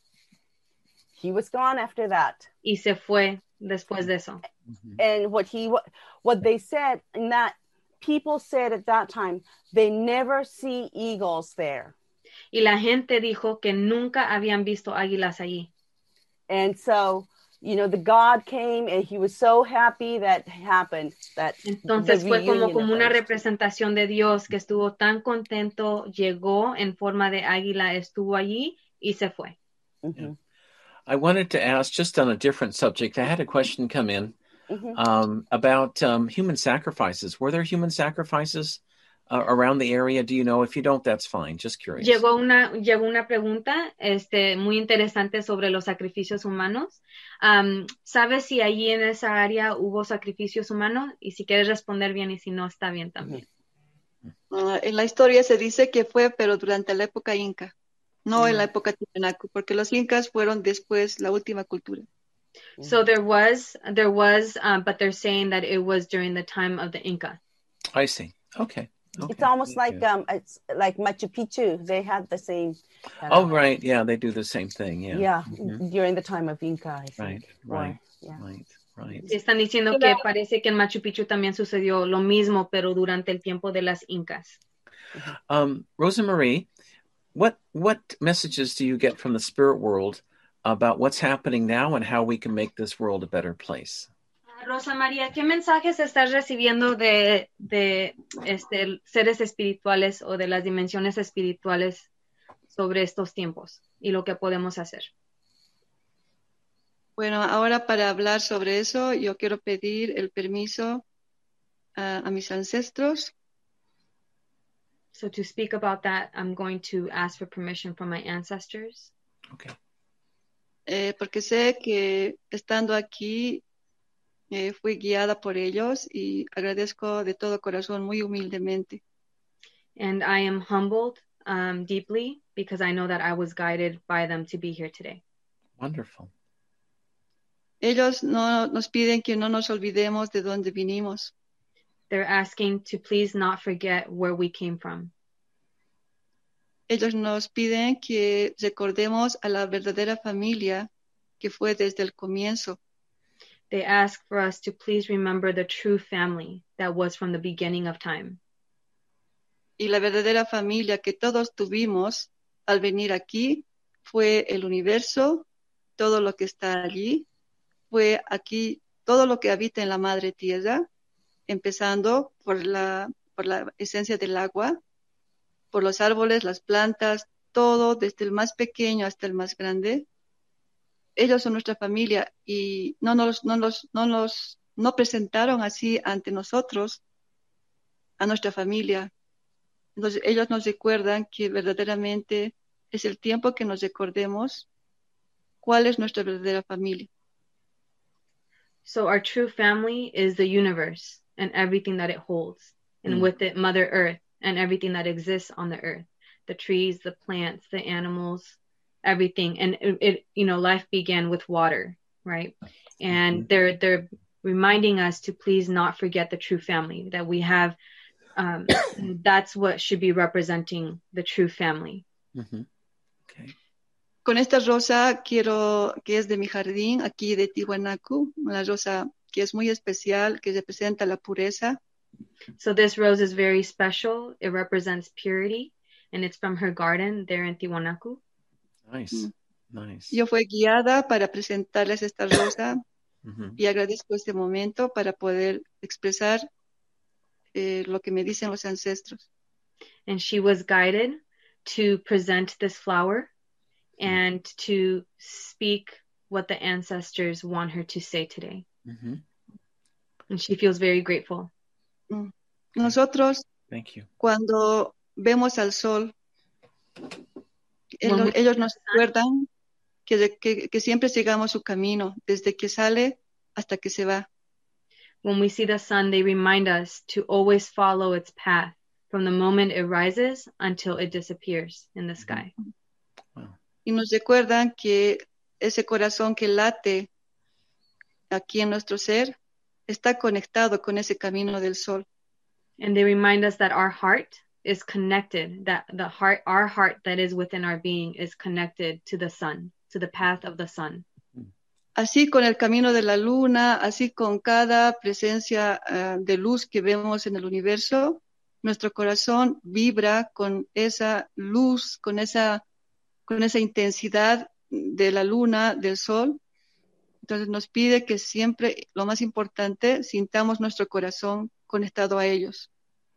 he was gone after that. y se fue después de eso. And what he, what they said, and that people said at that time, they never see eagles there. Y la gente dijo que nunca habían visto águilas allí. And so, you know, the God came and he was so happy that happened. That Entonces the fue como, reunion como of una those two. representación de Dios que estuvo tan contento, llegó en forma de águila, estuvo allí y se fue. Mhm, I wanted to ask, just on a different subject, I had a question come in mhm. um, about um, human sacrifices. Were there human sacrifices uh, around the area? Do you know? If you don't, that's fine. Just curious. Llegó una, llegó una pregunta este, muy interesante sobre los sacrificios humanos. Um, ¿Sabes si allí en esa área hubo sacrificios humanos? Y si quieres responder bien y si no, está bien también. Ah, en la historia se dice que fue, pero durante la época inca, no en la época Tiwanaku, porque los incas fueron después la última cultura. So there was, there was, um, but they're saying that it was during the time of the Inca. I see. Okay. Okay. It's almost like Okay. um, it's like Machu Picchu. They had the same. Oh, right. Yeah, they do the same thing. Yeah. Yeah, Mhm. during the time of Inca. I think. Right. Or- Right. yeah. Right. Right. Están diciendo que parece que en Machu Picchu también sucedió lo mismo, pero durante el tiempo de las Incas. Um, Rosa Marie, what what messages do you get from the spirit world about what's happening now and how we can make this world a better place? Rosa María, ¿qué mensajes estás recibiendo de, de este, seres espirituales o de las dimensiones espirituales sobre estos tiempos y lo que podemos hacer? Bueno, ahora para hablar sobre eso, yo quiero pedir el permiso a, a mis ancestros So to speak about that, I'm going to ask for permission from my ancestors. Okay. Eh, porque sé que estando aquí eh, fui guiada por ellos y agradezco de todo corazón, muy humildemente. And I am humbled um, deeply because I know that I was guided by them to be here today. Wonderful. Ellos no nos piden que no nos olvidemos de dónde vinimos. They're asking to please not forget where we came from. Ellos nos piden que recordemos a la verdadera familia que fue desde el comienzo. They ask for us to please remember the true family that was from the beginning of time. Y la verdadera familia que todos tuvimos al venir aquí fue el universo, todo lo que está allí, fue aquí todo lo que habita en la madre tierra, empezando por la, por la esencia del agua, por los árboles, las plantas, todo, desde el más pequeño hasta el más grande. Ellos son nuestra familia y no nos, no nos, no nos, no presentaron así ante nosotros a nuestra familia. Entonces ellos nos recuerdan que verdaderamente es el tiempo que nos recordemos cuál es nuestra verdadera familia. So our true family is the universe and everything that it holds, and Mm. with it Mother Earth and everything that exists on the earth, the trees, the plants, the animals, everything. And it, it you know, life began with water, right? And Mhm. they're they're reminding us to please not forget the true family that we have. Um, that's what should be representing the true family. Mhm. Okay. Con esta rosa quiero, que es de mi jardín, aquí de Tiwanaku, una rosa que es muy especial, que representa la pureza. So this rose is very special. It represents purity, and it's from her garden there in Tiwanaku. Nice. Mm. Nice. Yo fui guiada para presentarles esta rosa Mhm. y agradezco este momento para poder expresar eh, lo que me dicen los ancestros. And she was guided to present this flower and to speak what the ancestors want her to say today. Mhm. And she feels very grateful. Mm. Nosotros, Thank you. cuando vemos al sol, When ellos, we ellos see nos the sun, recuerdan que, de- que, que siempre sigamos su camino, desde que sale hasta que se va. when we see the sun, they remind us to always follow its path from the moment it rises until it disappears in the sky. Wow. Y nos recuerdan que ese corazón que late aquí en nuestro ser está conectado con ese camino del sol. And they remind us that our heart is connected, that the heart, our heart that is within our being is connected to the sun, to the path of the sun. Así con el camino de la luna, así con cada presencia uh, de luz que vemos en el universo, nuestro corazón vibra con esa luz, con esa, con esa intensidad de la luna, del sol. Entonces nos pide que siempre, lo más importante, sintamos nuestro corazón conectado a ellos.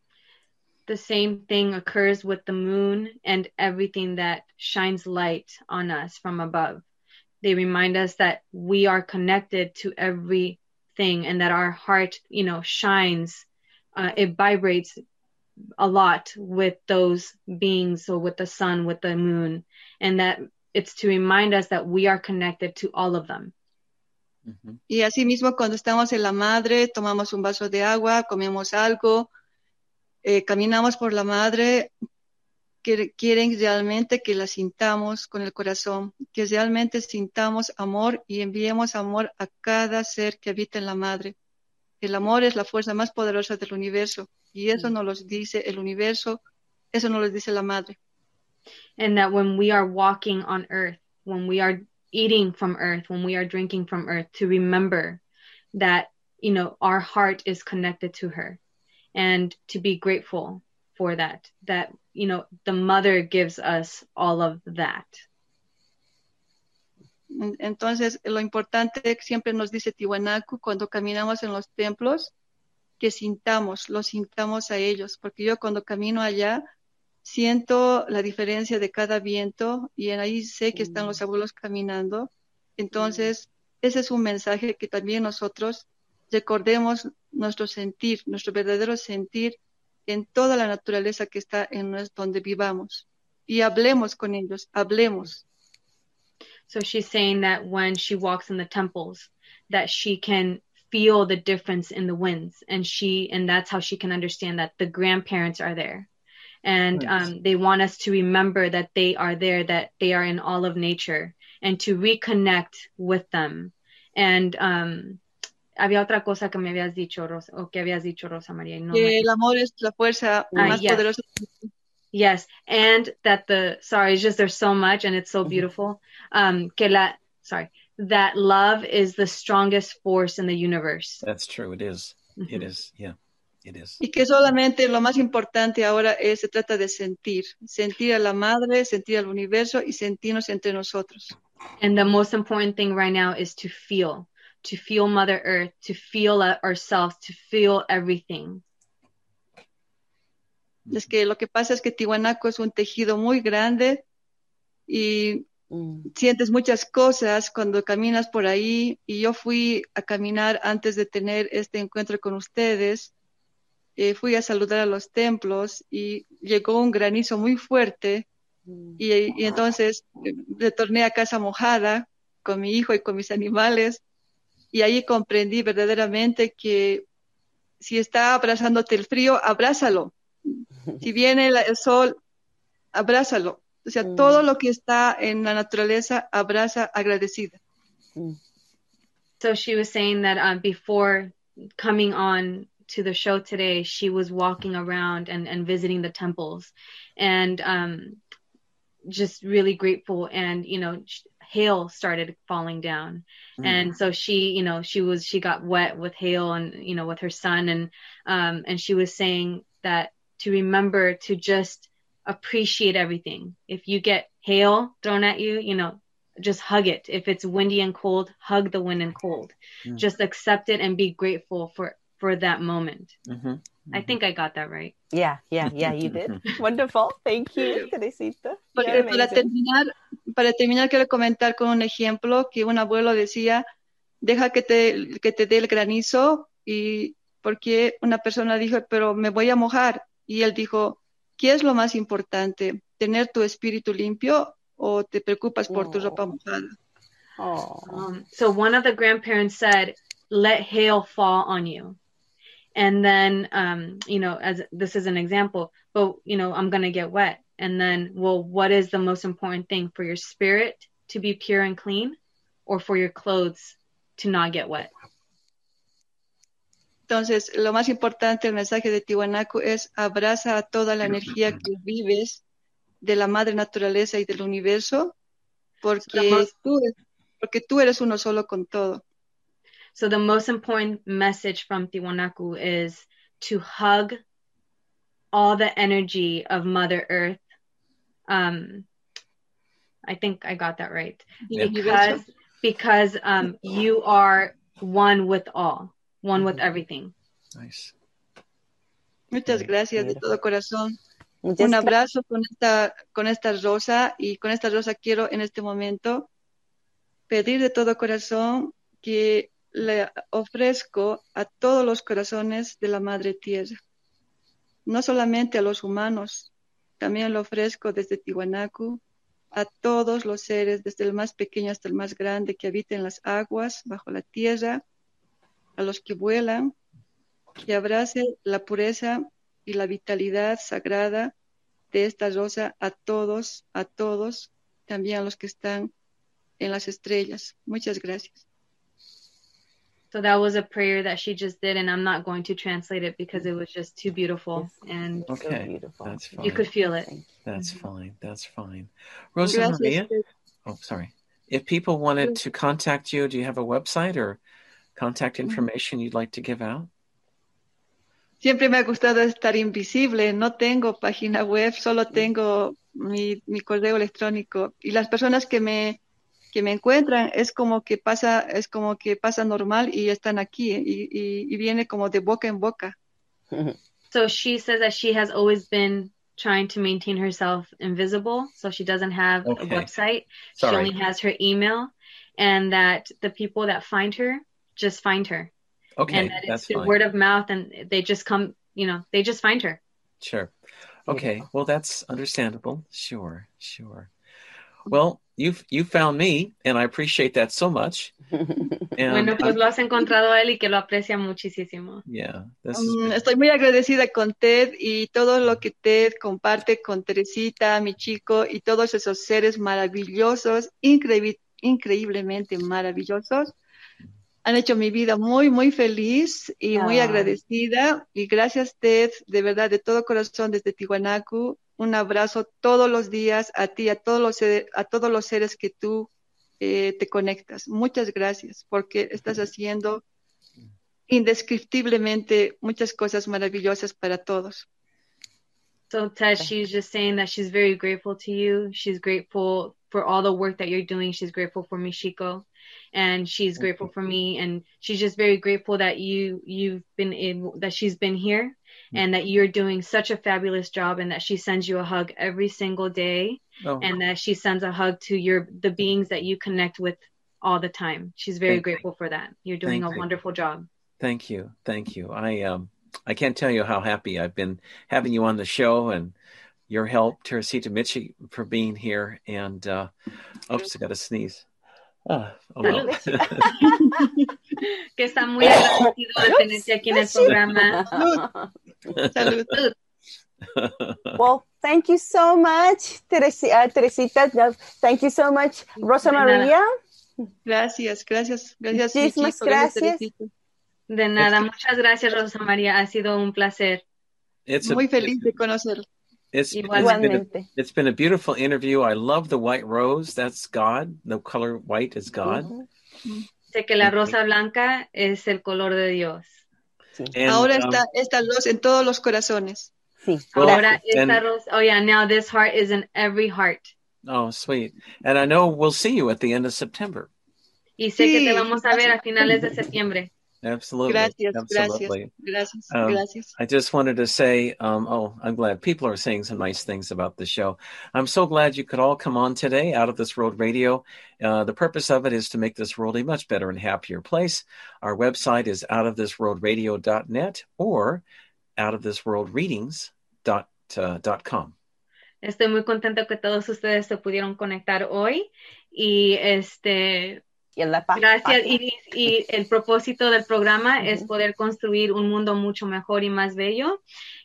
The same thing occurs with the moon and everything that shines light on us from above. They remind us that we are connected to everything and that our heart, you know, shines. Uh, it vibrates a lot with those beings, so with the sun, with the moon, and that it's to remind us that we are connected to all of them. Mhm. Y así mismo cuando estamos en la madre, tomamos un vaso de agua, comemos algo, eh, caminamos por la madre, que quieren realmente que la sintamos con el corazón, que realmente sintamos amor y enviemos amor a cada ser que habita en la madre. El amor es la fuerza más poderosa del universo y eso nos lo dice el universo, eso nos lo dice la madre. And that when we are walking on earth, when we are eating from earth, when we are drinking from earth, to remember that, you know, our heart is connected to her, and to be grateful for that, that, you know, the mother gives us all of that. Entonces, lo importante que siempre nos dice Tiwanaku cuando caminamos en los templos, que sintamos, los sintamos a ellos, porque yo cuando camino allá siento la diferencia de cada viento y ahí sé que están los abuelos caminando. Entonces, ese es un mensaje que también nosotros recordemos nuestro sentir, nuestro verdadero sentir en toda la naturaleza que está en nuestro, donde vivamos. Y hablemos con ellos, hablemos. So she's saying that when she walks in the temples, that she can feel the difference in the winds, and she, and that's how she can understand that the grandparents are there. And Nice. um, they want us to remember that they are there, that they are in all of nature, and to reconnect with them. And um, había otra cosa que me habías dicho, Rosa, o que habías dicho, Rosa María. No Que me... el amor es la fuerza Ah, más yes. poderosa. Yes, and that the, sorry, it's just there's so much and it's so beautiful. Um, que la, sorry, that love is the strongest force in the universe. That's true. It is. Mm-hmm. It is. Yeah, it is. Y que solamente lo más importante ahora es, se trata de sentir. Sentir a la madre, sentir al universo y sentirnos entre nosotros. And the most important thing right now is to feel, to feel Mother Earth, to feel ourselves, to feel everything. Es que lo que pasa es que Tiwanaku es un tejido muy grande y mm. sientes muchas cosas cuando caminas por ahí. Y yo fui a caminar antes de tener este encuentro con ustedes. Eh, fui a saludar a los templos y llegó un granizo muy fuerte. Mm. Y, y entonces eh, retorné a casa mojada con mi hijo y con mis animales. Y ahí comprendí verdaderamente que si está abrazándote el frío, abrázalo. Si viene el sol, abrázalo. O sea, mm. todo lo que está en la naturaleza, abraza agradecida. Mm. So she was saying that um, before coming on to the show today, she was walking around and, and visiting the temples and um, just really grateful. And, you know, hail started falling down. Mm. And so she, you know, she was, she got wet with hail and, you know, with her son. And, um, and she was saying that to remember to just appreciate everything. If you get hail thrown at you, you know, just hug it. If it's windy and cold, hug the wind and cold. Mm. Just accept it and be grateful for, for that moment. Mm-hmm. Mm-hmm. I think I got that right. Yeah, yeah, yeah, you did. Wonderful. Thank you, Teresita. Porque para terminar, para terminar, quiero comentar con un ejemplo que un abuelo decía, deja que te, que te dé el granizo, y porque una persona dijo, pero me voy a mojar. Y él dijo, ¿qué es lo más importante? ¿Tener tu espíritu limpio o te preocupas por oh. tu ropa mojada? Oh. Um, so one of the grandparents said, let hail fall on you. And then, um, you know, as this is an example, but, you know, I'm going to get wet. And then, well, what is the most important thing for your spirit to be pure and clean, or for your clothes to not get wet? Entonces, lo más importante del mensaje de Tiwanaku es abraza a toda la energía que vives de la madre naturaleza y del universo, porque, most, tú, porque tú eres uno solo con todo. So the most important message from Tiwanaku is to hug all the energy of Mother Earth. Um, I think I got that right. Yeah. Because, because um, you are one with all. One with everything. Nice. Muchas gracias de todo corazón. Un abrazo con esta, con esta rosa, y con esta rosa quiero en este momento pedir de todo corazón que le ofrezco a todos los corazones de la Madre Tierra. No solamente a los humanos, también lo ofrezco desde Tiwanaku a todos los seres, desde el más pequeño hasta el más grande, que habiten en las aguas, bajo la tierra, a los que vuelan, que abrace la pureza y la vitalidad sagrada de esta rosa a todos, a todos, también a los que están en las estrellas. Muchas gracias. So that was a prayer that she just did, and I'm not going to translate it because it was just too beautiful. And okay, so beautiful. That's fine. You could feel it. That's fine. That's fine. Rosa Maria? Oh, sorry. If people wanted to contact you, do you have a website or contact information you'd like to give out? Siempre me ha gustado estar invisible. No tengo página web, solo tengo mi, mi correo electrónico. Y las personas que me que me encuentran es como que pasa es como que pasa normal y están aquí y, y, y viene como de boca en boca. So she says that she has always been trying to maintain herself invisible, so she doesn't have okay. a website. Sorry. She only has her email, and that the people that find her just find her. Okay, and that that's it's fine. Word of mouth, and they just come, you know, they just find her. Sure. Okay. Beautiful. Well, that's understandable. Sure. Sure. Well, you've you found me, and I appreciate that so much. And bueno, pues I'm, lo has encontrado a él y que lo aprecia muchísimo. Yeah, this um, is estoy muy agradecida con Ted y todo lo que Ted comparte con Teresita, mi chico, y todos esos seres maravillosos, increíble, increíblemente maravillosos. Han hecho mi vida muy, muy feliz y muy Ah. agradecida. Y gracias, Ted, de verdad, de todo corazón, desde Tiwanaku. Un abrazo todos los días a ti, a todos los, a todos los seres que tú eh, te conectas. Muchas gracias, porque estás haciendo indescriptiblemente muchas cosas maravillosas para todos. So, Ted, she's just saying that she's very grateful to you. She's grateful for all the work that you're doing. She's grateful for Michiko, and she's grateful for me. And she's just very grateful that you, you've been able, that she's been here and that you're doing such a fabulous job, and that she sends you a hug every single day. Oh. And that she sends a hug to your, the beings that you connect with all the time. She's very Thank grateful you. for that. You're doing Thank a you. wonderful job. Thank you. Thank you. I, um, I can't tell you how happy I've been having you on the show, and your help, Teresita Michi, for being here. And, uh, oops, I got to sneeze. Oh, oh well. Que está muy agradecido de tenerte aquí en el programa. Salud. Well, thank you so much, Teresi- uh, Teresita. Thank you so much, Rosa Maria. Gracias, gracias, gracias. Muchísimas gracias. De nada, muchas gracias, Rosa María. Ha sido un placer. It's Muy a, feliz de conocerlo. It's, it's, been a, it's been a beautiful interview. I love the white rose. That's God. The color white is God. Mm-hmm. Sé que la rosa blanca es el color de Dios. And, Ahora um, está esta luz en todos los corazones. Sí. Well, Ahora esta rosa. Oh yeah, now this heart is in every heart. Oh, sweet. And I know we'll see you at the end of September. Y sé sí, que te vamos a ver a finales de septiembre. Absolutely. Gracias, Absolutely. gracias, um, gracias. I just wanted to say, um, oh, I'm glad people are saying some nice things about the show. I'm so glad you could all come on today, Out of This World Radio. Uh, the purpose of it is to make this world a much better and happier place. Our website is out of this world radio dot net or out of this world readings dot com. Estoy muy contenta que todos ustedes se pudieron conectar hoy y este... Y en la Gracias. Y, y el propósito del programa uh-huh. es poder construir un mundo mucho mejor y más bello.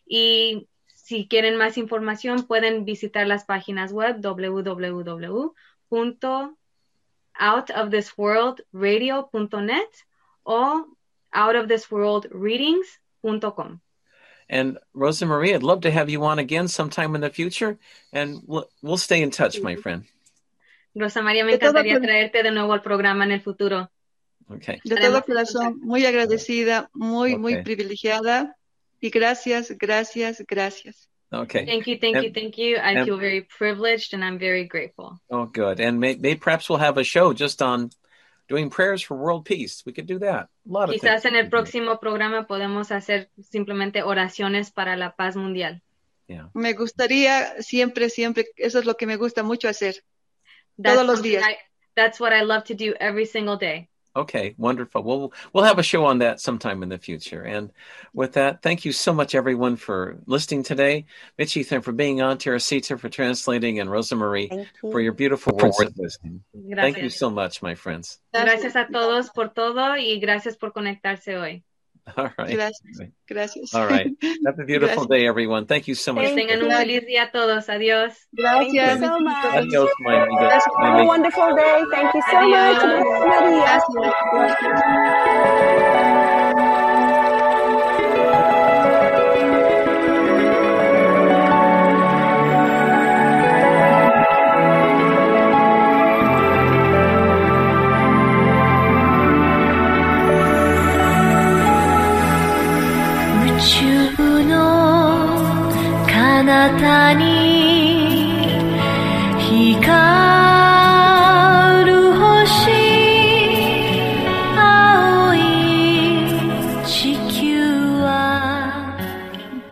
Y si quieren más información, pueden visitar las páginas web w w w punto out of this world radio punto net o out of this world readings punto com. And Rosa Maria, I'd love to have you on again sometime in the future, and we'll, we'll stay in touch, my friend. Rosa María, me encantaría traerte de nuevo al programa en el futuro. Okay. De todo corazón, muy agradecida, muy, okay. muy privilegiada. Y gracias, gracias, gracias. Okay. Thank you, thank and, you, thank you. I and, feel very privileged and I'm very grateful. Oh, good. And may, may perhaps we'll have a show just on doing prayers for world peace. We could do that. A lot of Quizás things. en el próximo programa podemos hacer simplemente oraciones para la paz mundial. Yeah. Me gustaría siempre, siempre, eso es lo que me gusta mucho hacer. That's Todos los días. I, that's what I love to do every single day. Okay, wonderful. We'll, we'll have a show on that sometime in the future. And with that, thank you so much, everyone, for listening today. Michi, thank for being on, Teresita for translating, and Rosa Marie you. for your beautiful words of wisdom. Thank you so much, my friends. Gracias a todos por todo y gracias por conectarse hoy. All right. Gracias. Gracias. All right. Have a beautiful Gracias. day, everyone. Thank you so much. Que tengan un feliz día a todos. Adiós. Thank you so much. Adiós, my amiga. Have a wonderful day. Thank you so Adiós. much, Maria. 「彼方に